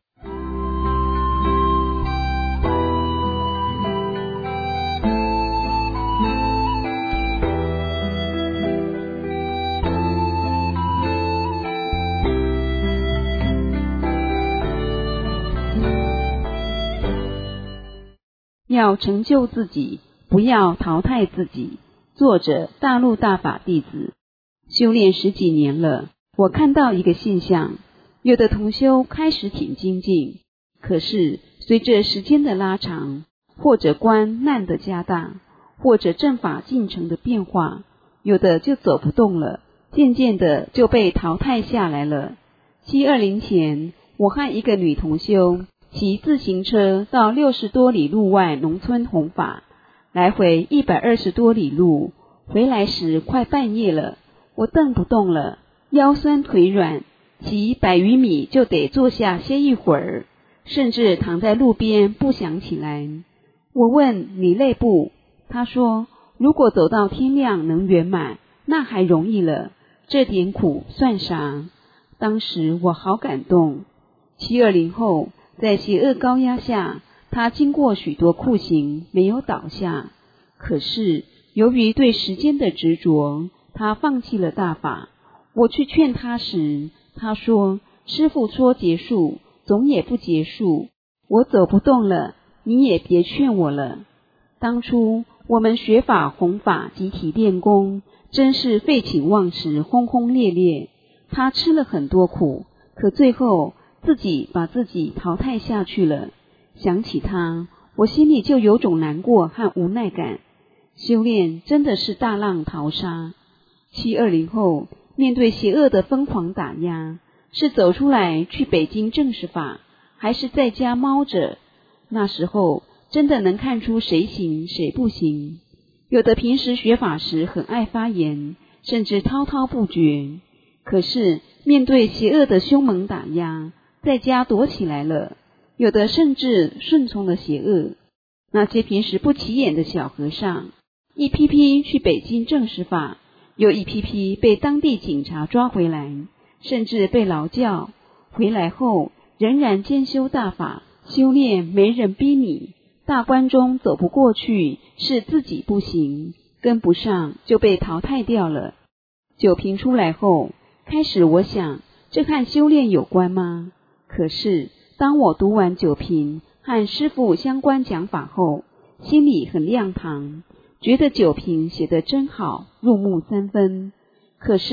要成就自己，不要淘汰自己。作者：大陆大法弟子。修炼10几年了，我看到一个现象，有的同修开始挺精进，可是随着时间的拉长，或者关难的加大，或者正法进程的变化，有的就走不动了，渐渐的就被淘汰下来了。720前，我和一个女同修骑自行车到60多里路外农村弘法，来回120多里路，回来时快半夜了，我蹬不动了，腰酸腿软，骑100余米就得坐下歇一会儿，甚至躺在路边不想起来。我问你累不？他说如果走到天亮能圆满，那还容易了，这点苦算啥？当时我好感动。720后，在邪恶高压下，他经过许多酷刑，没有倒下。可是由于对时间的执着，他放弃了大法。我去劝他时，他说师父说结束，总也不结束，我走不动了，你也别劝我了。当初我们学法弘法集体练功，真是废寝忘食，轰轰烈烈。他吃了很多苦，可最后自己把自己淘汰下去了。想起他，我心里就有种难过和无奈感。修炼真的是大浪淘沙。720后，面对邪恶的疯狂打压，是走出来去北京正视法，还是在家猫着？那时候真的能看出谁行谁不行。有的平时学法时很爱发言，甚至滔滔不绝，可是面对邪恶的凶猛打压，在家躲起来了。有的甚至顺从了邪恶。那些平时不起眼的小和尚，一批批去北京正视法，又一批批被当地警察抓回来，甚至被劳教。回来后仍然兼修大法，修炼没人逼你，大关中走不过去，是自己不行，跟不上就被淘汰掉了。九评出来后，开始我想，这和修炼有关吗？可是当我读完九评和师父相关讲法后，心里很亮堂，觉得九评写得真好，入木三分。可是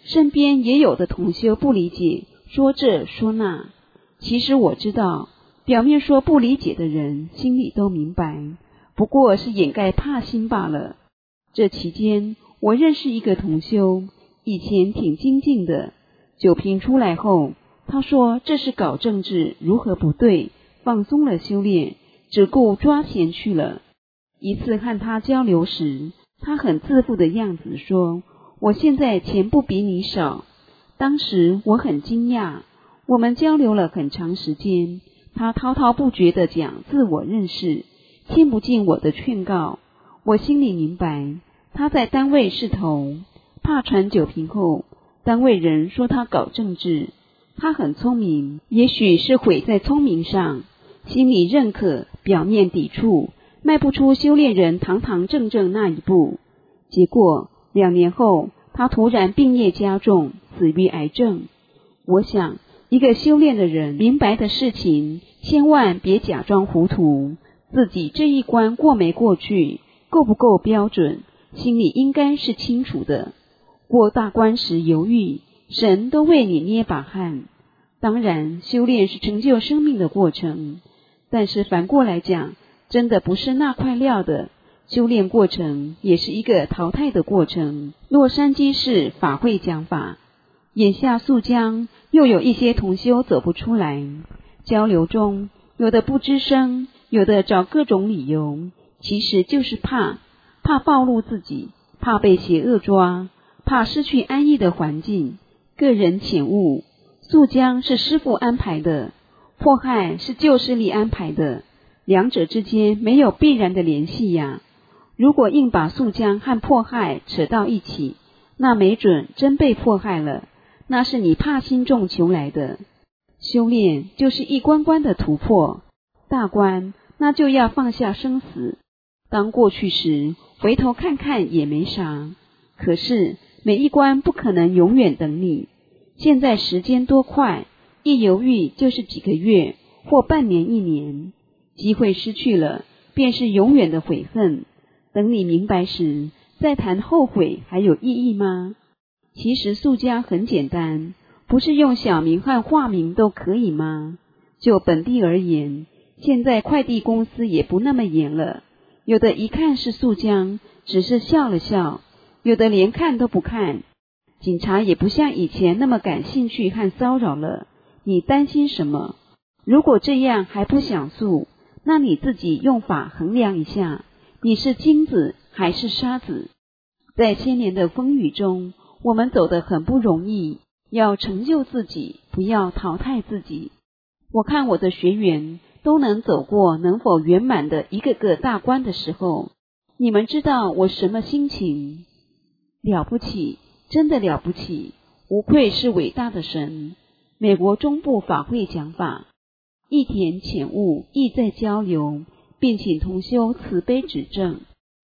身边也有的同修不理解，说这说那。其实我知道，表面说不理解的人心里都明白，不过是掩盖怕心罢了。这期间我认识一个同修，以前挺精进的，酒瓶出来后，他说这是搞政治，如何不对，放松了修炼，只顾抓钱去了。一次和他交流时，他很自负的样子说，我现在钱不比你少。当时我很惊讶，我们交流了很长时间，他滔滔不绝地讲自我认识，听不进我的劝告。我心里明白，他在单位是头，怕传酒瓶后，单位人说他搞政治。他很聪明，也许是毁在聪明上，心里认可，表面抵触，迈不出修炼人堂堂正正那一步。结果2年后，他突然病业加重，死于癌症。我想，一个修炼的人，明白的事情，千万别假装糊涂，自己这一关过没过去，够不够标准，心里应该是清楚的。过大关时犹豫，神都为你捏把汗。当然，修炼是成就生命的过程，但是反过来讲，真的不是那块料的，修炼过程也是一个淘汰的过程。洛杉矶市法会讲法，眼下宿江又有一些同修走不出来，交流中有的不吱声，有的找各种理由，其实就是怕暴露自己，怕被邪恶抓，怕失去安逸的环境。个人浅悟，宿江是师父安排的，迫害是旧势力安排的，两者之间没有必然的联系呀。如果硬把宿江和迫害扯到一起，那没准真被迫害了，那是你怕心重求来的。修炼就是一关关的突破，大关那就要放下生死。当过去时，回头看看也没啥，可是每一关不可能永远等你。现在时间多快，一犹豫就是几个月或半年1年，机会失去了，便是永远的悔恨。等你明白时，再谈后悔还有意义吗？其实宿家很简单，不是用小名和化名都可以吗？就本地而言，现在快递公司也不那么严了，有的一看是宿江，只是笑了笑，有的连看都不看。警察也不像以前那么感兴趣和骚扰了，你担心什么？如果这样还不想诉，那你自己用法衡量一下，你是金子还是沙子？在千年的风雨中，我们走得很不容易，要成就自己，不要淘汰自己。我看我的学员都能走过能否圆满的一个个大关的时候，你们知道我什么心情？了不起，真的了不起，无愧是伟大的神。美国中部法会讲法，一田浅悟，意在交流，并请同修慈悲指正。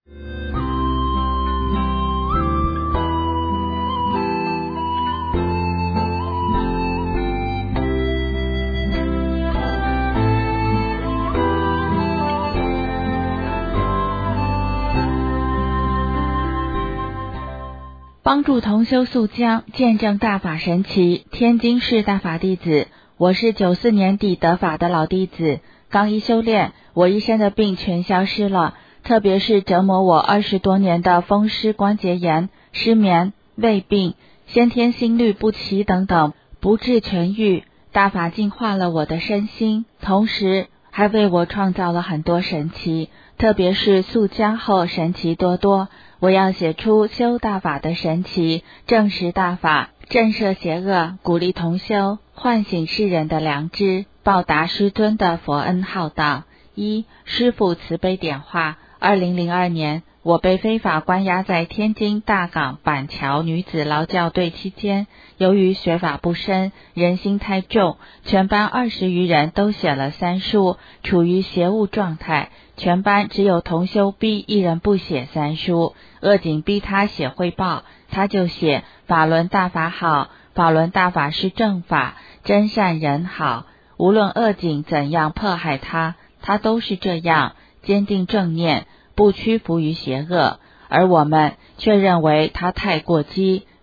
帮助同修宿江，见证大法神奇。天津市大法弟子，我是94年底得法的老弟子，刚一修炼，我一身的病全消失了，特别是折磨我20多年的风湿关节炎、失眠、胃病、先天心律不齐等等不治痊愈。大法净化了我的身心，同时还为我创造了很多神奇，特别是宿江后神奇多多。我要写出修大法的神奇，证实大法，震慑邪恶，鼓励同修，唤醒世人的良知，报答师尊的佛恩浩荡。1. 师父慈悲点化。2002年，我被非法关押在天津大港板桥女子劳教队期间，由于学法不深，人心太重，全班20余人都写了3书，处于邪物状态。全班只有同修 B 一人不写3书，恶警逼他写汇报，他就写法轮大法好，法轮大法是正法，真善人好。无论恶警怎样迫害他，他都是这样坚定正念，不屈服于邪恶。而我们却认为他太过激，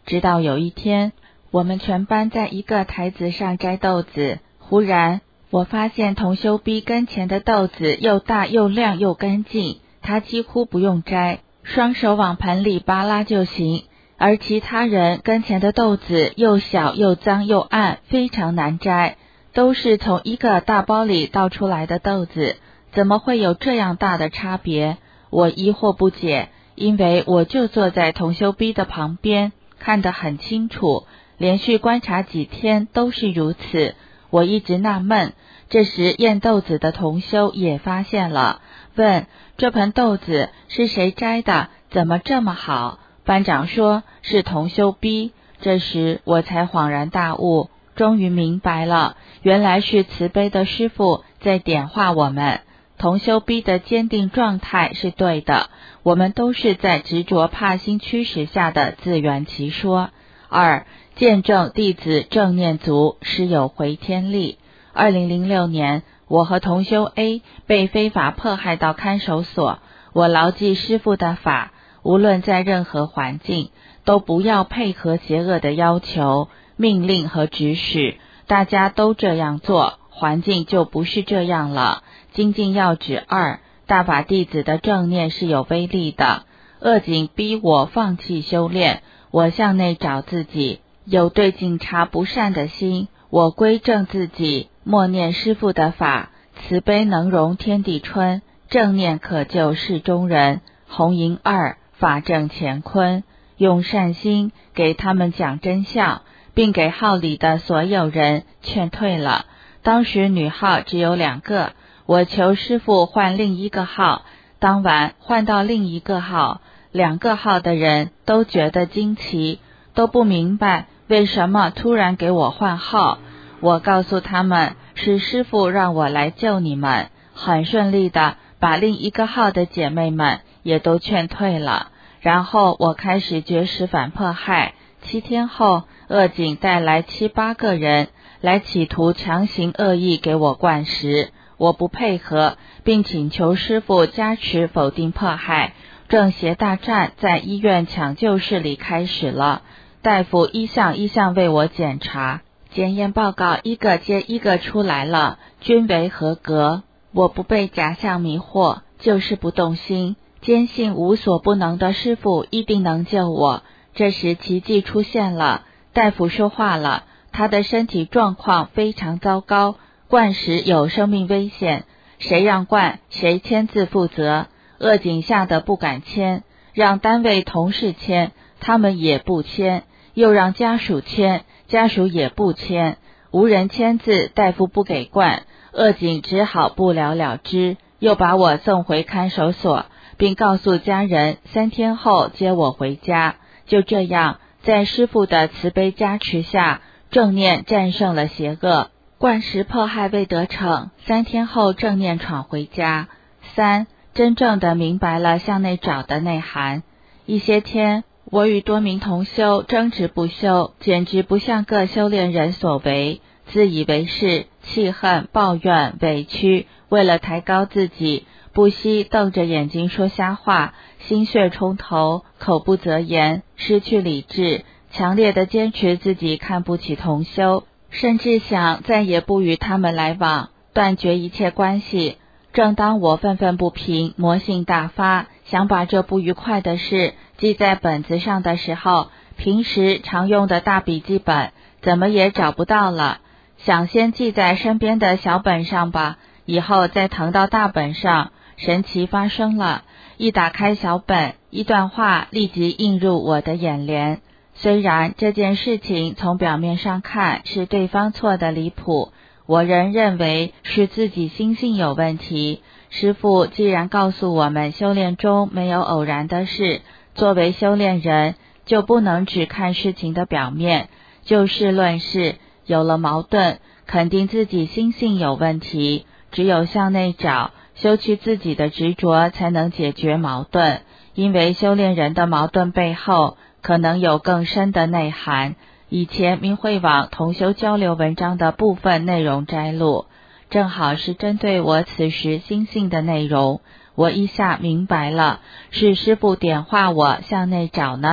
直到有一天，我们全班在一个台子上摘豆子，忽然我发现同修 B 跟前的豆子又大又亮又干净，他几乎不用摘，双手往盆里扒拉就行，而其他人跟前的豆子又小又脏又暗，非常难摘，都是从一个大包里倒出来的豆子，怎么会有这样大的差别？我疑惑不解，因为我就坐在同修 B 的旁边，看得很清楚，连续观察几天都是如此。我一直纳闷，这时验豆子的同修也发现了，问这盆豆子是谁摘的，怎么这么好？班长说是同修 B， 这时我才恍然大悟，终于明白了，原来是慈悲的师父在点化我们。同修 B 的坚定状态是对的，我们都是在执着怕心驱使下的自圆其说。2. 见证弟子正念足，实有回天力。2006年，我和同修 A 被非法迫害到看守所，我牢记师父的法，无论在任何环境，都不要配合邪恶的要求、命令和指使，大家都这样做，环境就不是这样了。精进要旨2，大法弟子的正念是有威力的。恶警逼我放弃修炼，我向内找自己，有对警察不善的心，我归正自己，默念师父的法，慈悲能容天地春，正念可救世中人。红银2，法正乾坤，用善心给他们讲真相，并给号里的所有人劝退了。当时女号只有2个，我求师父换另一个号，当晚换到另一个号，2个号的人都觉得惊奇，都不明白为什么突然给我换号。我告诉他们，是师父让我来救你们，很顺利的把另一个号的姐妹们也都劝退了。然后我开始绝食反迫害，7天后，恶警带来7、8个人来企图强行恶意给我灌食，我不配合，并请求师父加持否定迫害。正邪大战在医院抢救室里开始了，大夫一项一项为我检查，检验报告一个接一个出来了，均为合格。我不被假象迷惑，就是不动心，坚信无所不能的师父一定能救我。这时奇迹出现了，大夫说话了，他的身体状况非常糟糕，灌食有生命危险，谁让灌谁签字负责。恶警吓得不敢签，让单位同事签，他们也不签，又让家属签，家属也不签，无人签字，大夫不给灌，恶警只好不了了之，又把我送回看守所，并告诉家人3天后接我回家。就这样，在师父的慈悲加持下，正念战胜了邪恶，灌食迫害未得逞。3天后正念闯回家。3. 真正的明白了向内找的内涵。一些天，我与多名同修争执不休，简直不像个修炼人所为，自以为是，气恨、抱怨、委屈，为了抬高自己，不惜瞪着眼睛说瞎话，心血冲头，口不择言，失去理智，强烈的坚持自己看不起同修，甚至想再也不与他们来往，断绝一切关系。正当我愤愤不平，魔性大发，想把这不愉快的事记在本子上的时候，平时常用的大笔记本怎么也找不到了。想先记在身边的小本上吧，以后再誊到大本上。神奇发生了，一打开小本，一段话立即映入我的眼帘。虽然这件事情从表面上看是对方错的离谱，我仍认为是自己心性有问题。师父既然告诉我们修炼中没有偶然的事，作为修炼人就不能只看事情的表面，就事论事，有了矛盾肯定自己心性有问题，只有向内找，修去自己的执着，才能解决矛盾。因为修炼人的矛盾背后可能有更深的内涵。以前明慧网同修交流文章的部分内容摘录，正好是针对我此时心性的内容。我一下明白了，是师父点化我向内找呢。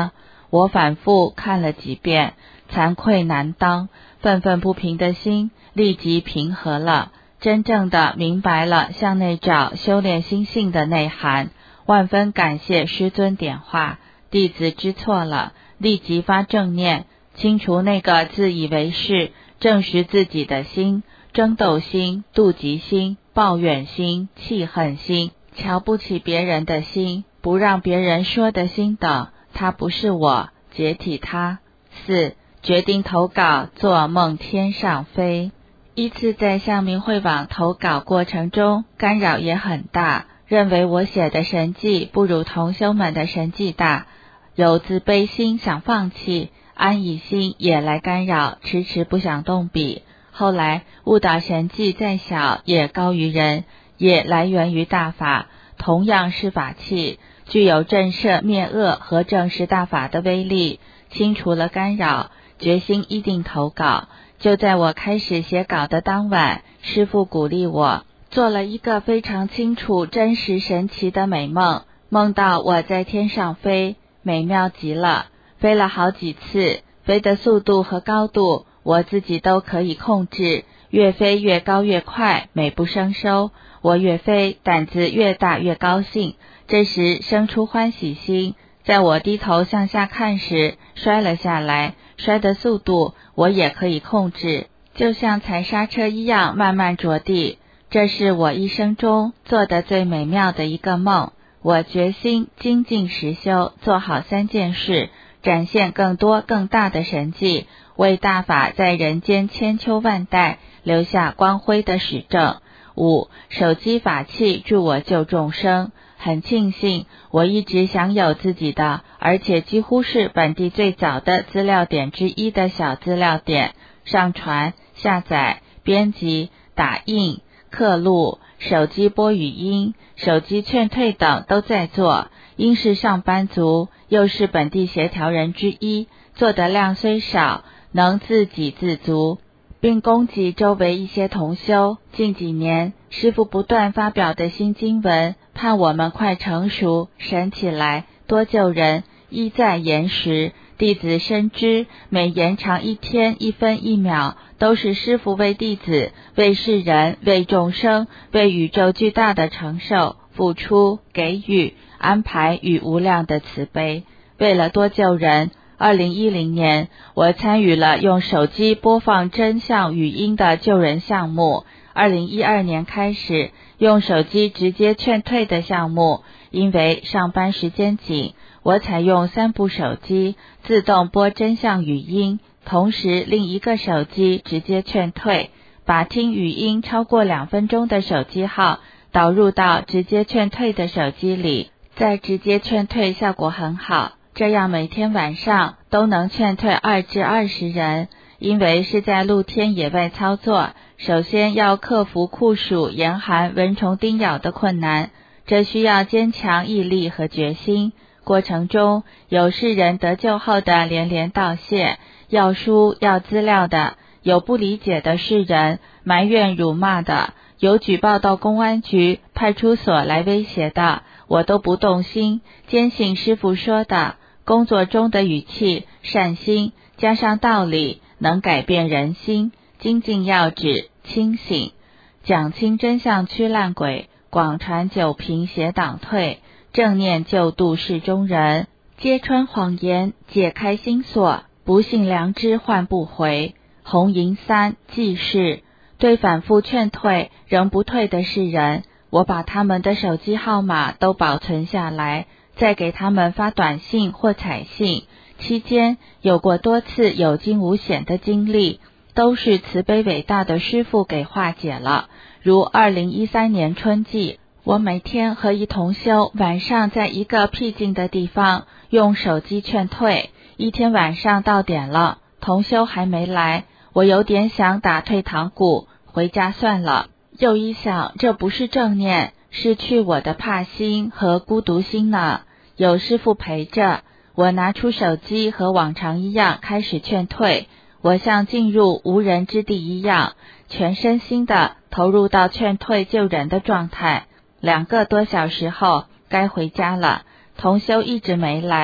我反复看了几遍，惭愧难当，愤愤不平的心立即平和了，真正的明白了向内找修炼心性的内涵，万分感谢师尊点化，弟子知错了，立即发正念，清除那个自以为是、证实自己的心、争斗心、妒忌心、抱怨心、气恨心、瞧不起别人的心、不让别人说的心等，他不是我，解体他。4. 决定投稿做梦天上飞。依次在向明慧网投稿过程中，干扰也很大，认为我写的神迹不如同修们的神迹大，有自卑心想放弃，安逸心也来干扰，迟迟不想动笔。后来误导神迹再小也高于人，也来源于大法，同样是法器，具有震慑灭恶和证实大法的威力，清除了干扰，决心一定投稿。就在我开始写稿的当晚，师父鼓励我做了一个非常清楚真实神奇的美梦，梦到我在天上飞，美妙极了，飞了好几次，飞的速度和高度我自己都可以控制，越飞越高越快，美不胜收。我越飞胆子越大越高兴，这时生出欢喜心，在我低头向下看时摔了下来，摔的速度我也可以控制，就像踩刹车一样慢慢着地。这是我一生中做的最美妙的一个梦。我决心精进实修，做好3件事，展现更多更大的神迹，为大法在人间千秋万代留下光辉的史证。5. 手机法器助我救众生。很庆幸我一直享有自己的，而且几乎是本地最早的资料点之一的小资料点，上传、下载、编辑、打印、刻录、手机播语音、手机劝退等都在做。因是上班族，又是本地协调人之一，做的量虽少，能自给自足，并供给周围一些同修。近几年师父不断发表的新经文，盼我们快成熟，神起来，多救人，一再延时。弟子深知，每延长1天1分1秒，都是师父为弟子、为世人、为众生、为宇宙巨大的承受、付出、给予、安排与无量的慈悲。为了多救人，2010年我参与了用手机播放真相语音的救人项目。2012年开始用手机直接劝退的项目，因为上班时间紧，我采用3部手机自动播真相语音，同时另一个手机直接劝退，把听语音超过2分钟的手机号导入到直接劝退的手机里，在直接劝退效果很好，这样每天晚上都能劝退2至20人。因为是在露天野外操作，首先要克服酷暑、严寒、蚊虫叮咬的困难，这需要坚强毅力和决心。过程中有世人得救后的连连道谢，要书要资料的，有不理解的世人，埋怨辱骂的，有举报到公安局、派出所来威胁的，我都不动心，坚信师父说的，工作中的语气、善心加上道理，能改变人心。精进要旨，清醒，讲清真相驱烂鬼，广传九平邪党退，正念救度世中人，揭穿谎言，解开心锁，不信良知换不回。红银3记事，对反复劝退仍不退的世人，我把他们的手机号码都保存下来，再给他们发短信或彩信。期间有过多次有惊无险的经历，都是慈悲伟大的师父给化解了。如2013年春季，我每天和一同修晚上在一个僻静的地方用手机劝退，一天晚上到点了，同修还没来，我有点想打退堂鼓，回家算了。又一想，这不是正念，是去我的怕心和孤独心呢。有师父陪着，我拿出手机和往常一样开始劝退，我像进入无人之地一样，全身心的投入到劝退救人的状态。2个多小时后该回家了，同修一直没来，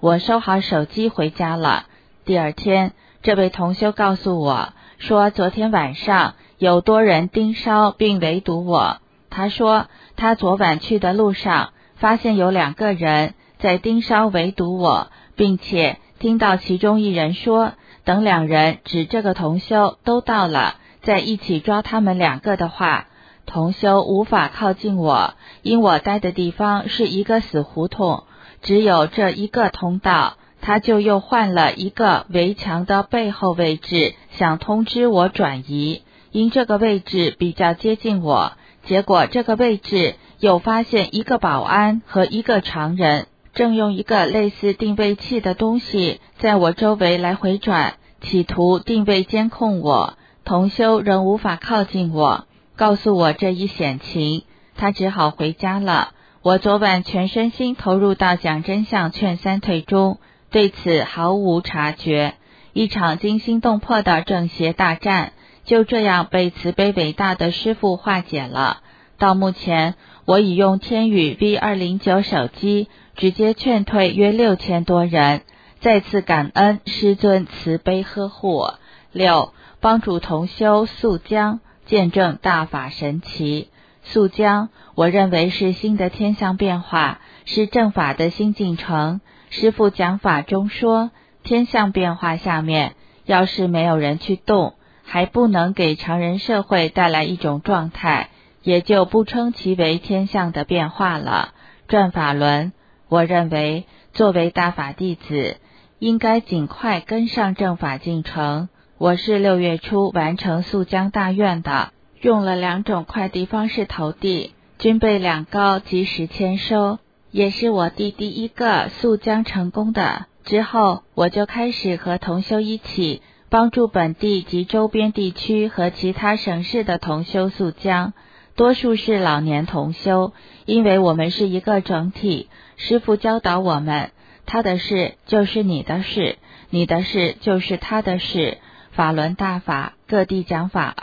我收好手机回家了。第二天，这位同修告诉我说，昨天晚上有多人盯梢并围堵我。他说他昨晚去的路上发现有2个人在盯梢围堵我，并且听到其中一人说，等2人指这个同修都到了，再一起抓他们2个的话，同修无法靠近我，因我待的地方是一个死胡同，只有这一个通道。他就又换了一个围墙的背后位置，想通知我转移，因这个位置比较接近我。结果这个位置又发现一个保安和一个常人正用一个类似定位器的东西在我周围来回转，企图定位监控我。同修仍无法靠近我，告诉我这一险情，他只好回家了。我昨晚全身心投入到讲真相劝3退中，对此毫无察觉。一场惊心动魄的正邪大战就这样被慈悲伟大的师父化解了。到目前，我已用天宇 V209 手机直接劝退约6000多人，再次感恩师尊慈悲呵护。6. 帮助同修速将见证大法神奇。速将我认为是新的天象变化，是正法的新进程。师父讲法中说，天象变化下面要是没有人去动，还不能给常人社会带来一种状态，也就不称其为天象的变化了。转法轮，我认为作为大法弟子，应该尽快跟上正法进程。我是6月初完成速将大愿的，用了2种快递方式投递，均被2高及时签收，也是我第一个速将成功的。之后我就开始和同修一起帮助本地及周边地区和其他省市的同修速将，多数是老年同修，因为我们是一个整体。师父教导我们，他的事就是你的事，你的事就是他的事。法轮大法各地讲法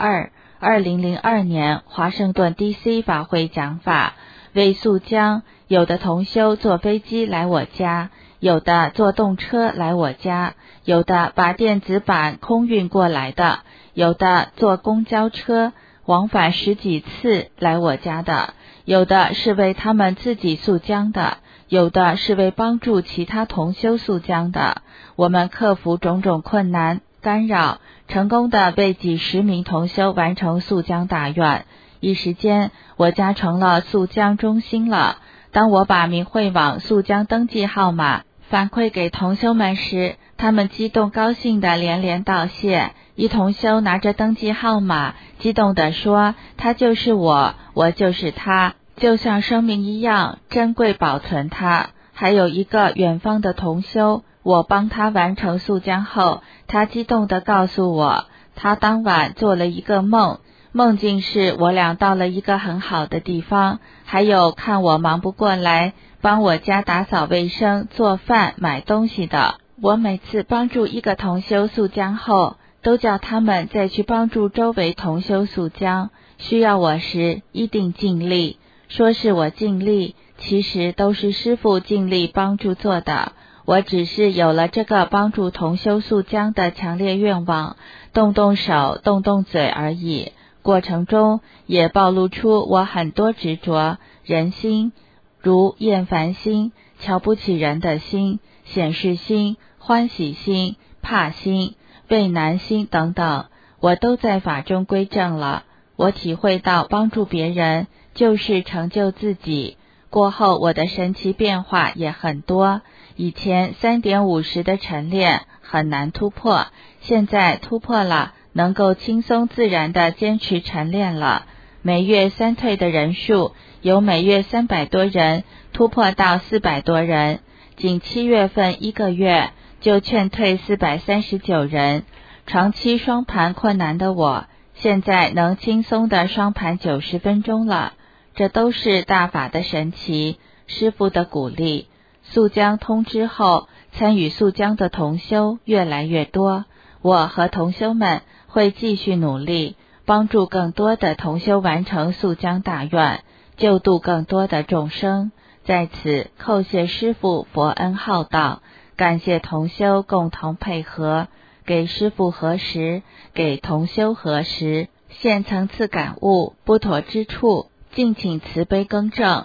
2，2002年华盛顿 DC 法会讲法，为速将，有的同修坐飞机来我家，有的坐动车来我家，有的把电子版空运过来的，有的坐公交车往返10几次来我家的，有的是为他们自己速将的，有的是为帮助其他同修速将的。我们克服种种困难干扰，成功的为几10名同修完成速将大愿。一时间，我家成了速将中心了。当我把明慧网速将登记号码反馈给同修们时，他们激动高兴的连连道谢。一同修拿着登记号码，激动地说，他就是我，我就是他，就像生命一样珍贵保存它。还有一个远方的同修，我帮他完成速将后，他激动地告诉我，他当晚做了一个梦，梦境是我俩到了一个很好的地方，还有看我忙不过来，帮我家打扫卫生、做饭、买东西的。我每次帮助一个同修速将后，都叫他们再去帮助周围同修速将，需要我时一定尽力。说是我尽力，其实都是师父尽力帮助做的。我只是有了这个帮助同修速将的强烈愿望，动动手动动嘴而已。过程中也暴露出我很多执着、人心，如厌烦心、瞧不起人的心、显示心、欢喜心、怕心、畏难心等等，我都在法中归正了。我体会到帮助别人就是成就自己。过后我的神奇变化也很多，以前3.50的晨练很难突破，现在突破了，能够轻松自然地坚持晨练了。每月3退的人数由每月300多人突破到400多人，仅7月份1个月就劝退439人。长期双盘困难的我，现在能轻松的双盘90分钟了。这都是大法的神奇，师父的鼓励。速将通知后，参与速将的同修越来越多，我和同修们会继续努力，帮助更多的同修完成速将大愿，救度更多的众生。在此叩谢师父佛恩浩道， 感谢同修共同配合，给师父核实，给同修核实，现层次感悟不妥之处，敬请慈悲更正。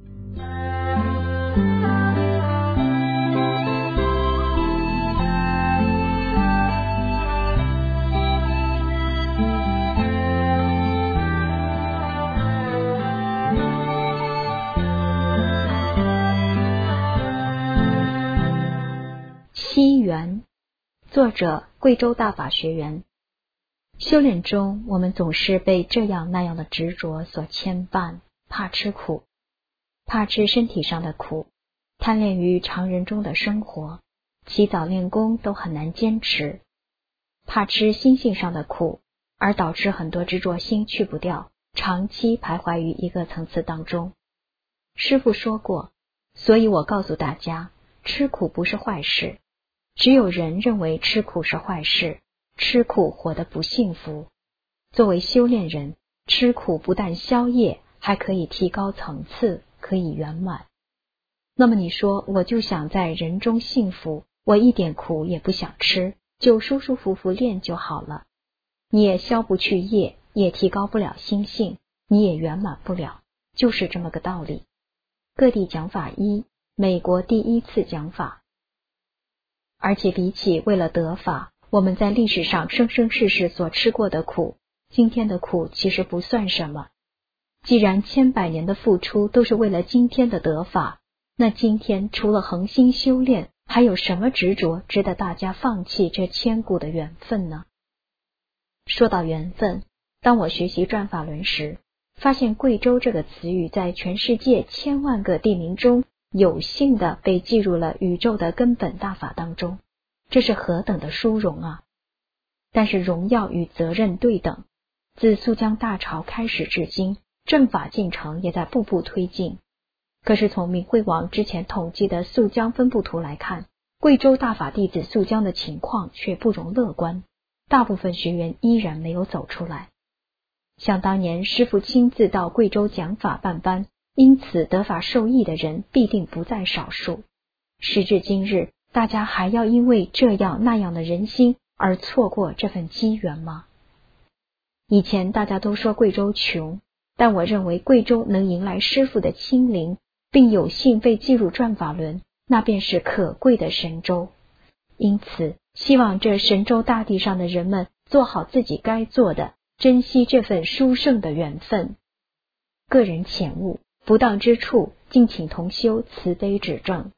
惜缘，作者贵州大法学员。修炼中，我们总是被这样那样的执着所牵绊，怕吃苦，怕吃身体上的苦，贪恋于常人中的生活，起早练功都很难坚持，怕吃心性上的苦，而导致很多执着心去不掉，长期徘徊于一个层次当中。师父说过，所以我告诉大家，吃苦不是坏事，只有人认为吃苦是坏事，吃苦活得不幸福。作为修炼人，吃苦不但消业，还可以提高层次，可以圆满。那么你说，我就想在人中幸福，我一点苦也不想吃，就舒舒服服练就好了。你也消不去业，也提高不了心性，你也圆满不了，就是这么个道理。各地讲法一，美国第一次讲法。而且比起为了得法，我们在历史上生生世世所吃过的苦，今天的苦其实不算什么。既然千百年的付出都是为了今天的得法，那今天除了恒心修炼，还有什么执着值得大家放弃这千古的缘分呢？说到缘分，当我学习转法轮时，发现贵州这个词语在全世界千万个地名中有幸地被记入了宇宙的根本大法当中，这是何等的殊荣啊！但是荣耀与责任对等，自肃江大潮开始至今，正法进程也在步步推进。可是从明慧网之前统计的肃江分布图来看，贵州大法弟子肃江的情况却不容乐观，大部分学员依然没有走出来。想当年师父亲自到贵州讲法办班，因此得法受益的人必定不在少数。时至今日，大家还要因为这样那样的人心而错过这份机缘吗？以前大家都说贵州穷，但我认为贵州能迎来师父的亲临，并有幸被记入转法轮，那便是可贵的神州。因此，希望这神州大地上的人们做好自己该做的，珍惜这份殊胜的缘分。个人浅悟，不当之处，敬请同修慈悲指正。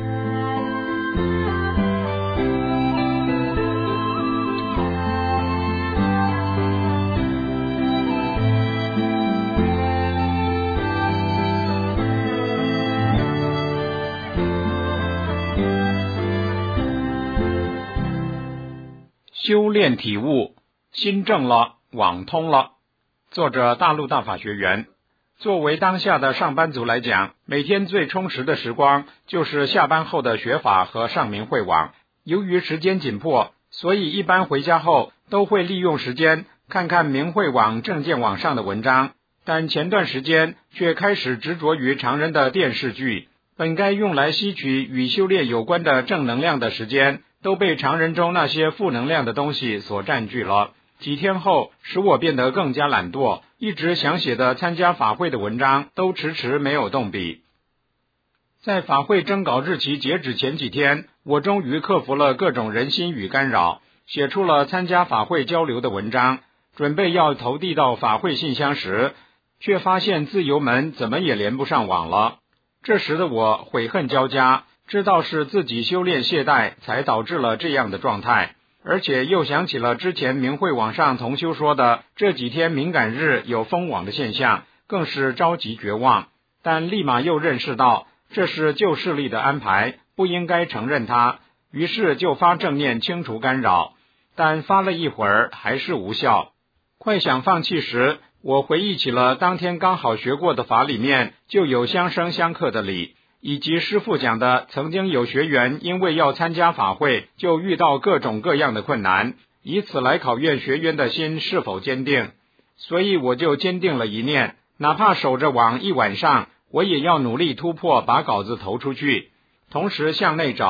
修炼体悟，心正了，网通了。作者大陆大法学员。作为当下的上班族来讲，每天最充实的时光就是下班后的学法和上明慧网。由于时间紧迫，所以一般回家后都会利用时间看看明慧网、正见网上的文章，但前段时间却开始执着于常人的电视剧，本该用来吸取与修炼有关的正能量的时间，都被常人中那些负能量的东西所占据了。几天后，使我变得更加懒惰，一直想写的参加法会的文章都迟迟没有动笔。在法会征稿日期截止前几天，我终于克服了各种人心与干扰，写出了参加法会交流的文章，准备要投递到法会信箱时，却发现自由门怎么也连不上网了。这时的我悔恨交加，知道是自己修炼懈怠才导致了这样的状态，而且又想起了之前明慧网上同修说的这几天敏感日有封网的现象，更是着急绝望，但立马又认识到这是旧势力的安排，不应该承认它，于是就发正念清除干扰，但发了一会儿还是无效。快想放弃时，我回忆起了当天刚好学过的法里面就有相生相克的理，以及师父讲的曾经有学员因为要参加法会就遇到各种各样的困难，以此来考验学员的心是否坚定。所以我就坚定了一念，哪怕守着网一晚上，我也要努力突破，把稿子投出去。同时向内找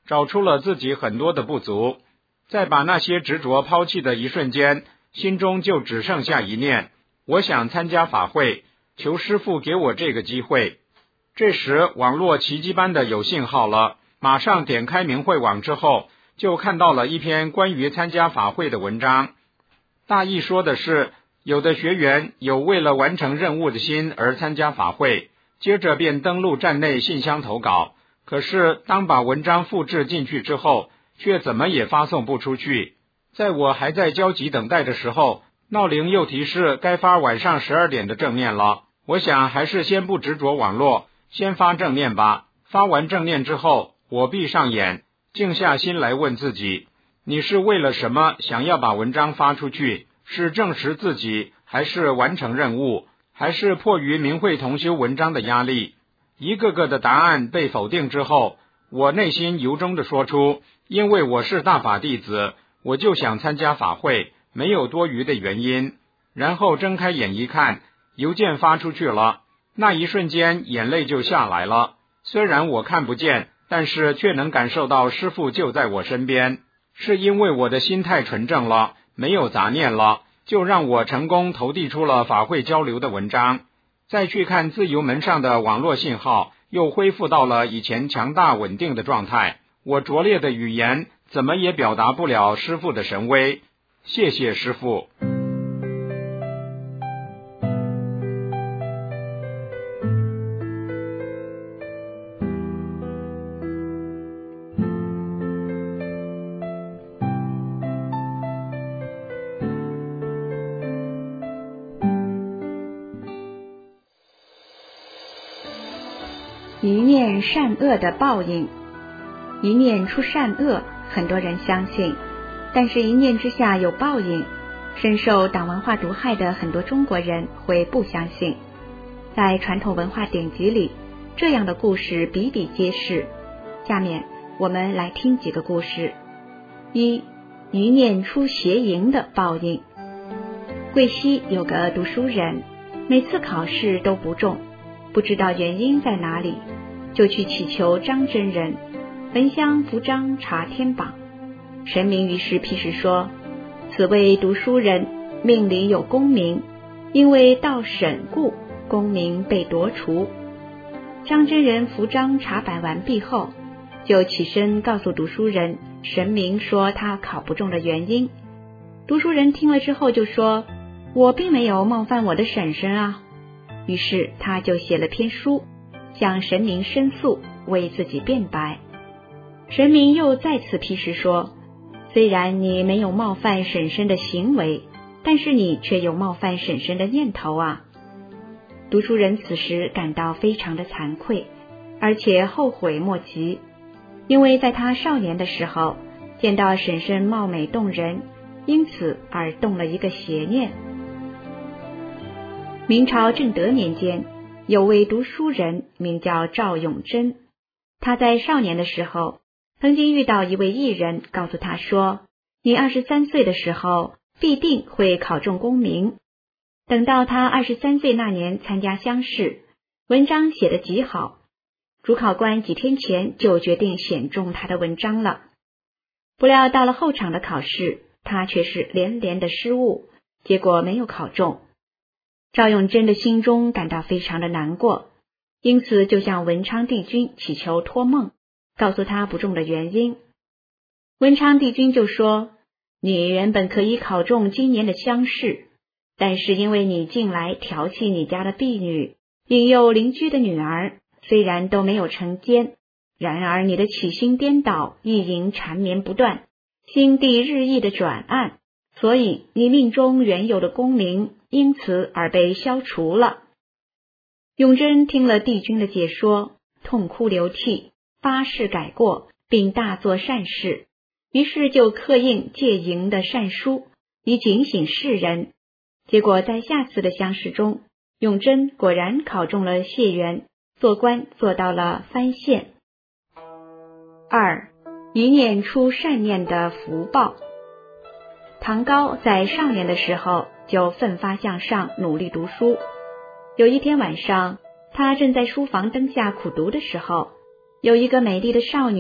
找出了自己很多的不足，在把那些执着抛弃的一瞬间，心中就只剩下一念：我想参加法会，求师父给我这个机会。这时网络奇迹般的有信号了，马上点开明慧网之后，就看到了一篇关于参加法会的文章。大意说的是，有的学员有为了完成任务的心而参加法会，接着便登录站内信箱投稿，可是当把文章复制进去之后，却怎么也发送不出去。在我还在焦急等待的时候，闹铃又提示该发晚上12点的正念了。我想还是先不执着网络，先发正念吧。发完正念之后，我闭上眼，静下心来问自己，你是为了什么想要把文章发出去？是证实自己，还是完成任务，还是迫于明慧同修文章的压力？一个个的答案被否定之后，我内心由衷的说出，因为我是大法弟子，我就想参加法会，没有多余的原因。然后睁开眼一看，邮件发出去了，那一瞬间眼泪就下来了。虽然我看不见，但是却能感受到师父就在我身边。是因为我的心态纯正了，没有杂念了，就让我成功投递出了法会交流的文章。再去看自由门上的网络信号，又恢复到了以前强大稳定的状态。我拙劣的语言怎么也表达不了师父的神威。谢谢师父。 一念善恶的报应，一念出善恶，很多人相信，但是一念之下有报应，深受党文化毒害的很多中国人会不相信。在传统文化典籍里，这样的故事比比皆是。下面我们来听几个故事。一念出邪淫的报应。贵溪有个读书人，每次考试都不中，不知道原因在哪里，就去祈求张真人，焚香扶张查天榜。神明于是批示说，此位读书人命里有功名，因为到审故，功名被夺除。张真人扶张查办完毕后，就起身告诉读书人神明说他考不中的原因。读书人听了之后就说，我并没有冒犯我的婶婶啊。于是他就写了篇书，向神明申诉，为自己辩白。神明又再次批示说，虽然你没有冒犯婶婶的行为，但是你却有冒犯婶婶的念头啊。读书人此时感到非常的惭愧，而且后悔莫及，因为在他少年的时候见到婶婶貌美动人，因此而动了一个邪念。明朝正德年间，有位读书人名叫赵永贞，他在少年的时候曾经遇到一位艺人，告诉他说，你23岁的时候必定会考中功名。等到他23岁那年参加乡试，文章写得极好，主考官几天前就决定选中他的文章了。不料到了后场的考试，他却是连连的失误，结果没有考中。赵永贞的心中感到非常的难过，因此就向文昌帝君祈求托梦，告诉他不中的原因。文昌帝君就说，你原本可以考中今年的乡试，但是因为你近来调戏你家的婢女，引诱邻居的女儿，虽然都没有成奸，然而你的起心颠倒，意淫缠绵不断，心地日益的转暗，所以你命中原有的功名因此而被消除了。永贞听了帝君的解说，痛哭流涕，发誓改过，并大做善事，于是就刻印戒淫的善书，以警醒世人。结果在下次的乡试中，永贞果然考中了解元，做官做到了藩县。二，一念出善念的福报。唐高在少年的时候就奋发向上，努力读书。有一天晚上，他正在书房灯下苦读的时候，有一个美丽的少女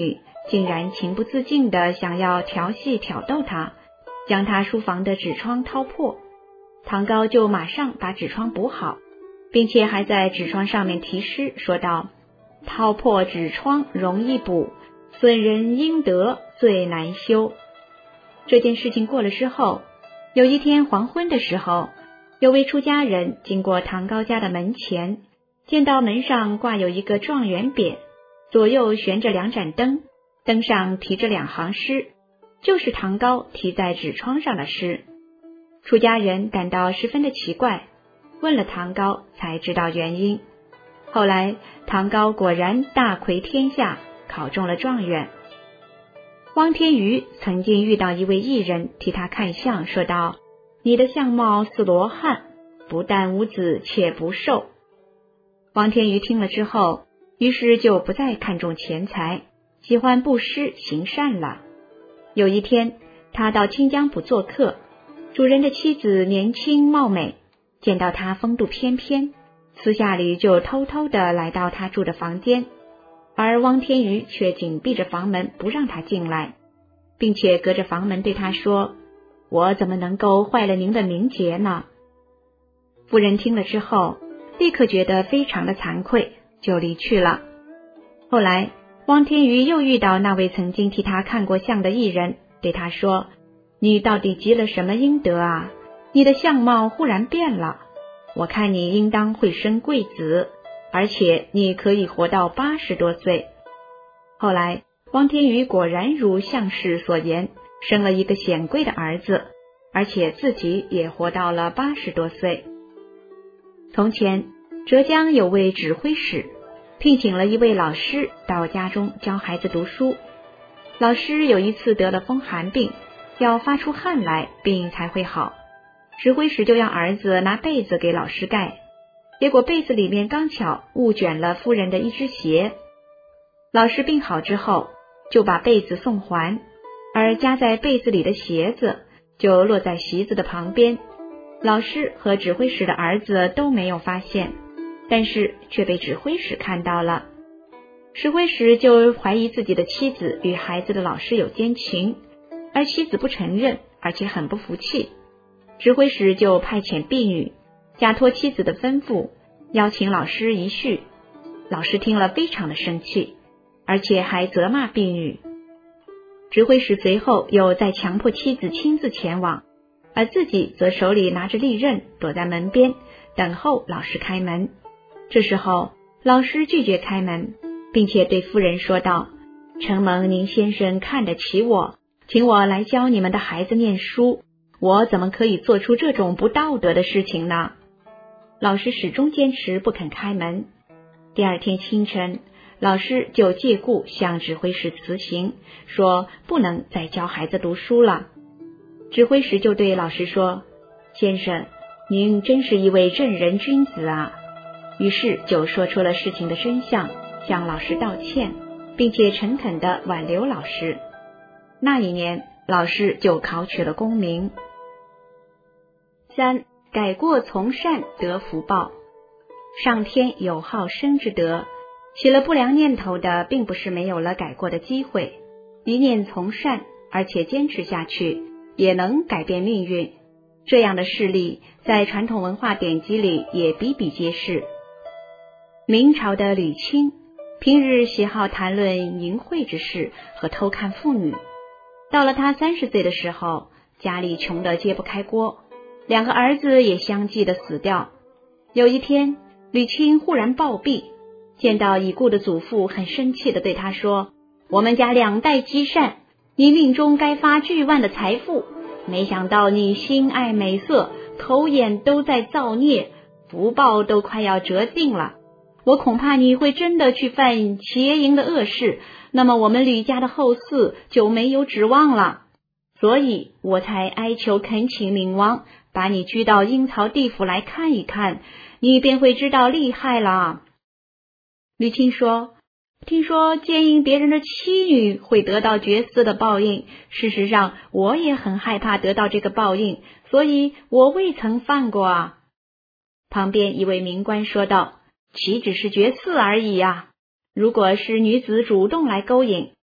竟然情不自禁地想要调戏挑逗他，将他书房的纸窗掏破。唐高就马上把纸窗补好，并且还在纸窗上面题诗说道：掏破纸窗容易补，损人应得最难修。这件事情过了之后，有一天黄昏的时候，有位出家人经过唐高家的门前，见到门上挂有一个状元匾，左右悬着2盏灯，灯上题着2行诗，就是唐高题在纸窗上的诗。出家人感到十分的奇怪，问了唐高才知道原因。后来唐高果然大魁天下，考中了状元。汪天瑜曾经遇到一位艺人替他看相，说道：你的相貌似罗汉，不但无子且不寿。汪天瑜听了之后，于是就不再看重钱财，喜欢布施行善了。有一天他到清江浦做客，主人的妻子年轻貌美，见到他风度翩翩，私下里就偷偷地来到他住的房间，而汪天瑜却紧闭着房门不让他进来，并且隔着房门对他说：我怎么能够坏了您的名节呢？夫人听了之后，立刻觉得非常的惭愧，就离去了。后来汪天瑜又遇到那位曾经替他看过相的艺人，对他说：你到底积了什么阴德啊？你的相貌忽然变了，我看你应当会生贵子，而且你可以活到80多岁。后来汪天瑜果然如相士所言，生了一个显贵的儿子，而且自己也活到了80多岁。从前浙江有位指挥使，聘请了一位老师到家中教孩子读书。老师有一次得了风寒病，要发出汗来病才会好，指挥使就让儿子拿被子给老师盖，结果被子里面刚巧误卷了夫人的一只鞋。老师病好之后，就把被子送还，而夹在被子里的鞋子就落在席子的旁边。老师和指挥使的儿子都没有发现，但是却被指挥使看到了。指挥使就怀疑自己的妻子与孩子的老师有奸情，而妻子不承认，而且很不服气。指挥使就派遣婢女假托妻子的吩咐，邀请老师一叙。老师听了非常的生气，而且还责骂婢女。指挥使随后又再强迫妻子亲自前往，而自己则手里拿着利刃躲在门边等候老师开门。这时候老师拒绝开门，并且对夫人说道：承蒙您先生看得起我，请我来教你们的孩子念书，我怎么可以做出这种不道德的事情呢？老师始终坚持不肯开门。第二天清晨，老师就借故向指挥使辞行，说不能再教孩子读书了。指挥使就对老师说：先生，您真是一位正人君子啊。于是就说出了事情的真相，向老师道歉，并且诚恳地挽留老师。那一年，老师就考取了功名。3. 改过从善得福报。上天有好生之德，起了不良念头的并不是没有了改过的机会，一念从善，而且坚持下去，也能改变命运。这样的事例在传统文化典籍里也比比皆是。明朝的吕钦平日喜好谈论淫秽之事和偷看妇女，到了他30岁的时候，家里穷得揭不开锅，2个儿子也相继的死掉。有一天，吕钦忽然暴毙，见到已故的祖父，很生气地对他说：我们家2代积善，你命中该发巨万的财富，没想到你心爱美色，头眼都在造孽，福报都快要折尽了。我恐怕你会真的去犯邪淫的恶事，那么我们吕家的后嗣就没有指望了。所以我才哀求恳请冥王把你拘到阴曹地府来看一看，你便会知道厉害了。吕钦说：听说奸淫别人的妻女会得到绝死的报应，事实上我也很害怕得到这个报应，所以我未曾犯过啊。旁边一位民官说道：岂只是绝嗣而已啊，如果是女子主动来勾引，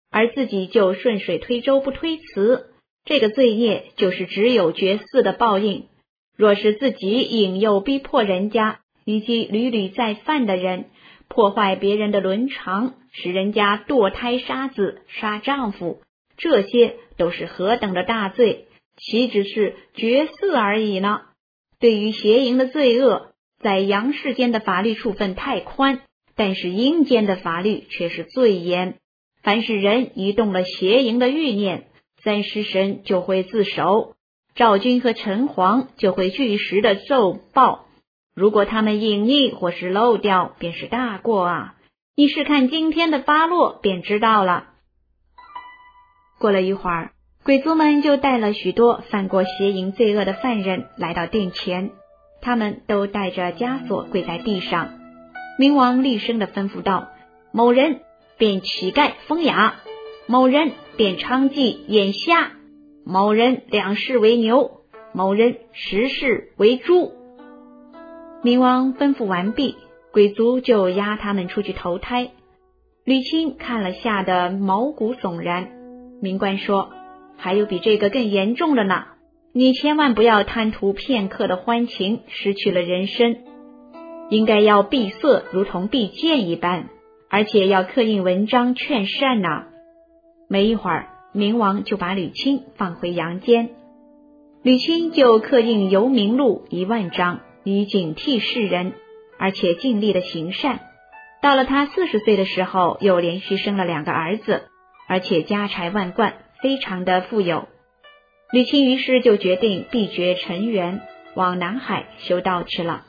而自己就顺水推舟不推辞，这个罪孽就是只有绝嗣的报应。若是自己引诱逼迫人家，以及屡屡再犯的人，破坏别人的伦常，使人家堕胎杀子、杀丈夫，这些都是何等的大罪，岂只是绝嗣而已呢？对于邪淫的罪恶，在阳世间的法律处分太宽，但是阴间的法律却是最严。凡是人一动了邪淫的欲念，三尸神就会自首，赵君和陈黄就会据实的奏报。如果他们隐匿或是漏掉，便是大过啊！你试看今天的发落，便知道了。过了一会儿，鬼卒们就带了许多犯过邪淫罪恶的犯人来到殿前，他们都带着枷锁跪在地上。冥王厉声地吩咐道：某人变乞丐风雅，某人变娼妓眼瞎，某人2世为牛，某人10世为猪。冥王吩咐完毕，鬼卒就押他们出去投胎。吕钦看了，吓得毛骨悚然。冥官说：还有比这个更严重的呢，你千万不要贪图片刻的欢情，失去了人生，应该要闭塞如同闭剑一般，而且要刻印文章劝善呐。没一会儿，冥王就把吕钦放回阳间，吕钦就刻印游冥录10000章，以警惕世人，而且尽力的行善。到了他40岁的时候，又连续生了2个儿子，而且家财万贯，非常的富有。吕钦于是就决定避绝尘缘，往南海修道去了。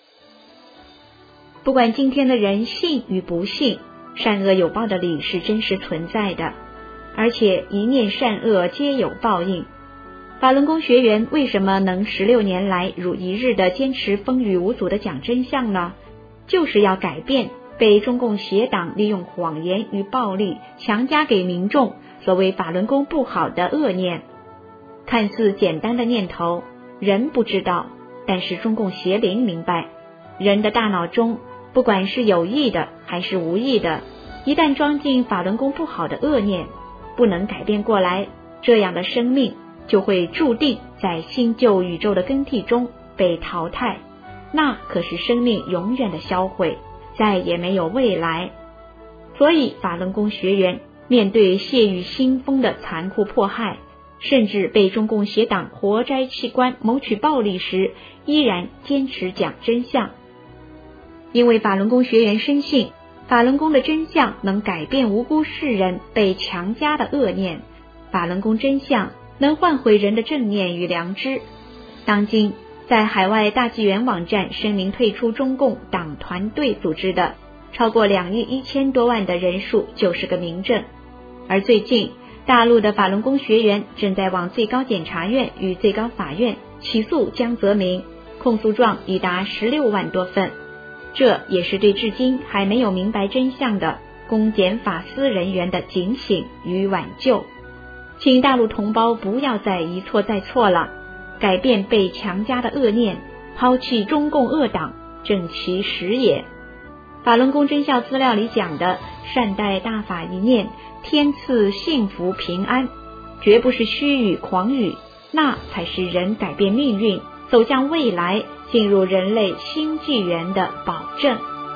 不管今天的人信与不信，善恶有报的理是真实存在的，而且一念善恶皆有报应。法轮功学员为什么能16年来如一日的坚持风雨无阻的讲真相呢？就是要改变被中共邪党利用谎言与暴力强加给民众所谓法轮功不好的恶念。看似简单的念头，人不知道，但是中共邪灵明白，人的大脑中不管是有意的还是无意的，一旦装进法轮功不好的恶念，不能改变过来，这样的生命就会注定在新旧宇宙的更替中被淘汰，那可是生命永远的销毁，再也没有未来。所以法轮功学员面对谢雨腥风的残酷迫害，甚至被中共邪党活摘器官谋取暴利时，依然坚持讲真相。因为法轮功学员深信，法轮功的真相能改变无辜世人被强加的恶念，法轮功真相能唤回人的正念与良知。当今在海外大纪元网站声明退出中共党团队组织的超过2亿1000多万的人数就是个明证。而最近大陆的法轮功学员正在往最高检察院与最高法院起诉江泽民，控诉状已达16万多份，这也是对至今还没有明白真相的公检法司人员的警醒与挽救。请大陆同胞不要再一错再错了，改变被强加的恶念，抛弃中共恶党，正其实也。法轮功真相资料里讲的善待大法一念，天赐幸福平安，绝不是虚语狂语，那才是人改变命运，走向未来，进入人类新纪元的保证。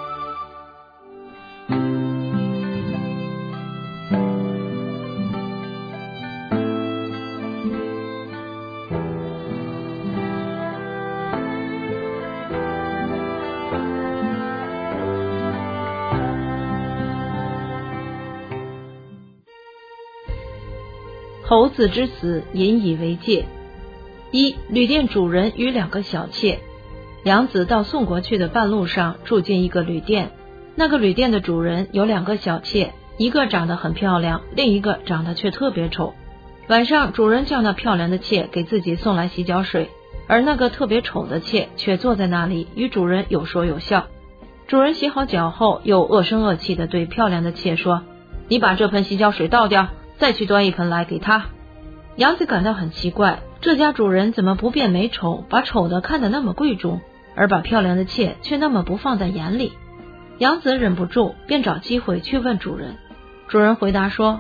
猴子之死，引以为戒。一、旅店主人与2个小妾。杨子到宋国去的半路上住进一个旅店，那个旅店的主人有2个小妾，一个长得很漂亮，另一个长得却特别丑。晚上主人叫那漂亮的妾给自己送来洗脚水，而那个特别丑的妾却坐在那里与主人有说有笑。主人洗好脚后，又恶声恶气地对漂亮的妾说：你把这盆洗脚水倒掉，再去端一盆来给他。杨子感到很奇怪，这家主人怎么不辨美丑，把丑的看得那么贵重，而把漂亮的妾却那么不放在眼里。杨子忍不住便找机会去问主人。主人回答说：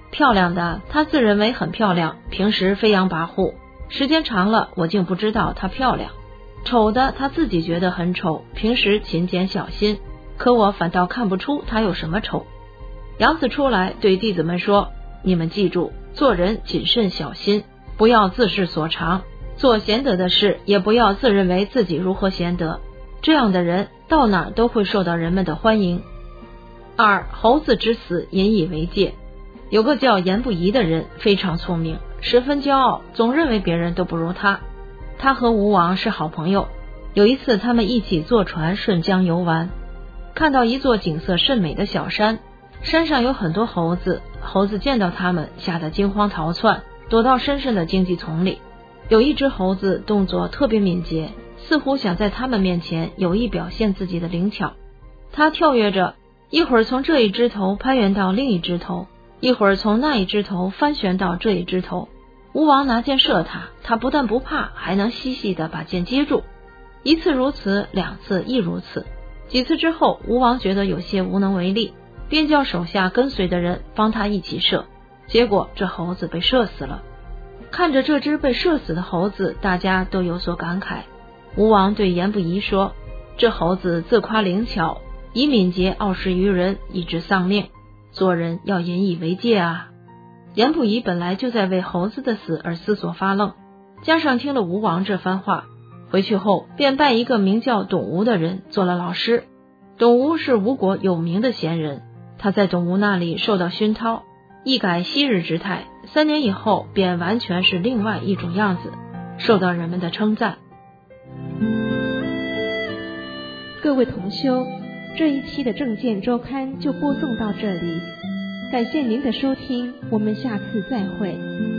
漂亮的她自认为很漂亮，平时飞扬跋扈，时间长了我竟不知道她漂亮。丑的她自己觉得很丑，平时勤俭小心，可我反倒看不出她有什么丑。杨子出来对弟子们说，你们记住，做人谨慎小心，不要自视所长，做贤德的事也不要自认为自己如何贤德，这样的人到哪儿都会受到人们的欢迎。2. 猴子之死引以为戒。有个叫严不疑的人非常聪明，十分骄傲，总认为别人都不如他。他和吴王是好朋友，有一次他们一起坐船顺江游玩，看到一座景色甚美的小山，山上有很多猴子，猴子见到他们吓得惊慌逃窜，躲到深深的荆棘丛里。有一只猴子动作特别敏捷，似乎想在他们面前有意表现自己的灵巧。他跳跃着，一会儿从这一枝头攀援到另一枝头，一会儿从那一枝头翻旋到这一枝头。吴王拿箭射他，他不但不怕，还能细细地把箭接住。一次如此，两次亦如此。几次之后，吴王觉得有些无能为力，便叫手下跟随的人帮他一起射，结果这猴子被射死了。看着这只被射死的猴子，大家都有所感慨。吴王对严不疑说，这猴子自夸灵巧，以敏捷傲视于人，以致丧命，做人要引以为戒啊。严不疑本来就在为猴子的死而思索发愣，加上听了吴王这番话，回去后便拜一个名叫董吴的人做了老师。董吴是吴国有名的贤人，他在董吴那里受到熏陶，一改昔日之态，3年以后便完全是另外一种样子，受到人们的称赞。 各位同修，这一期的正见周刊就播送到这里，感谢您的收听，我们下次再会。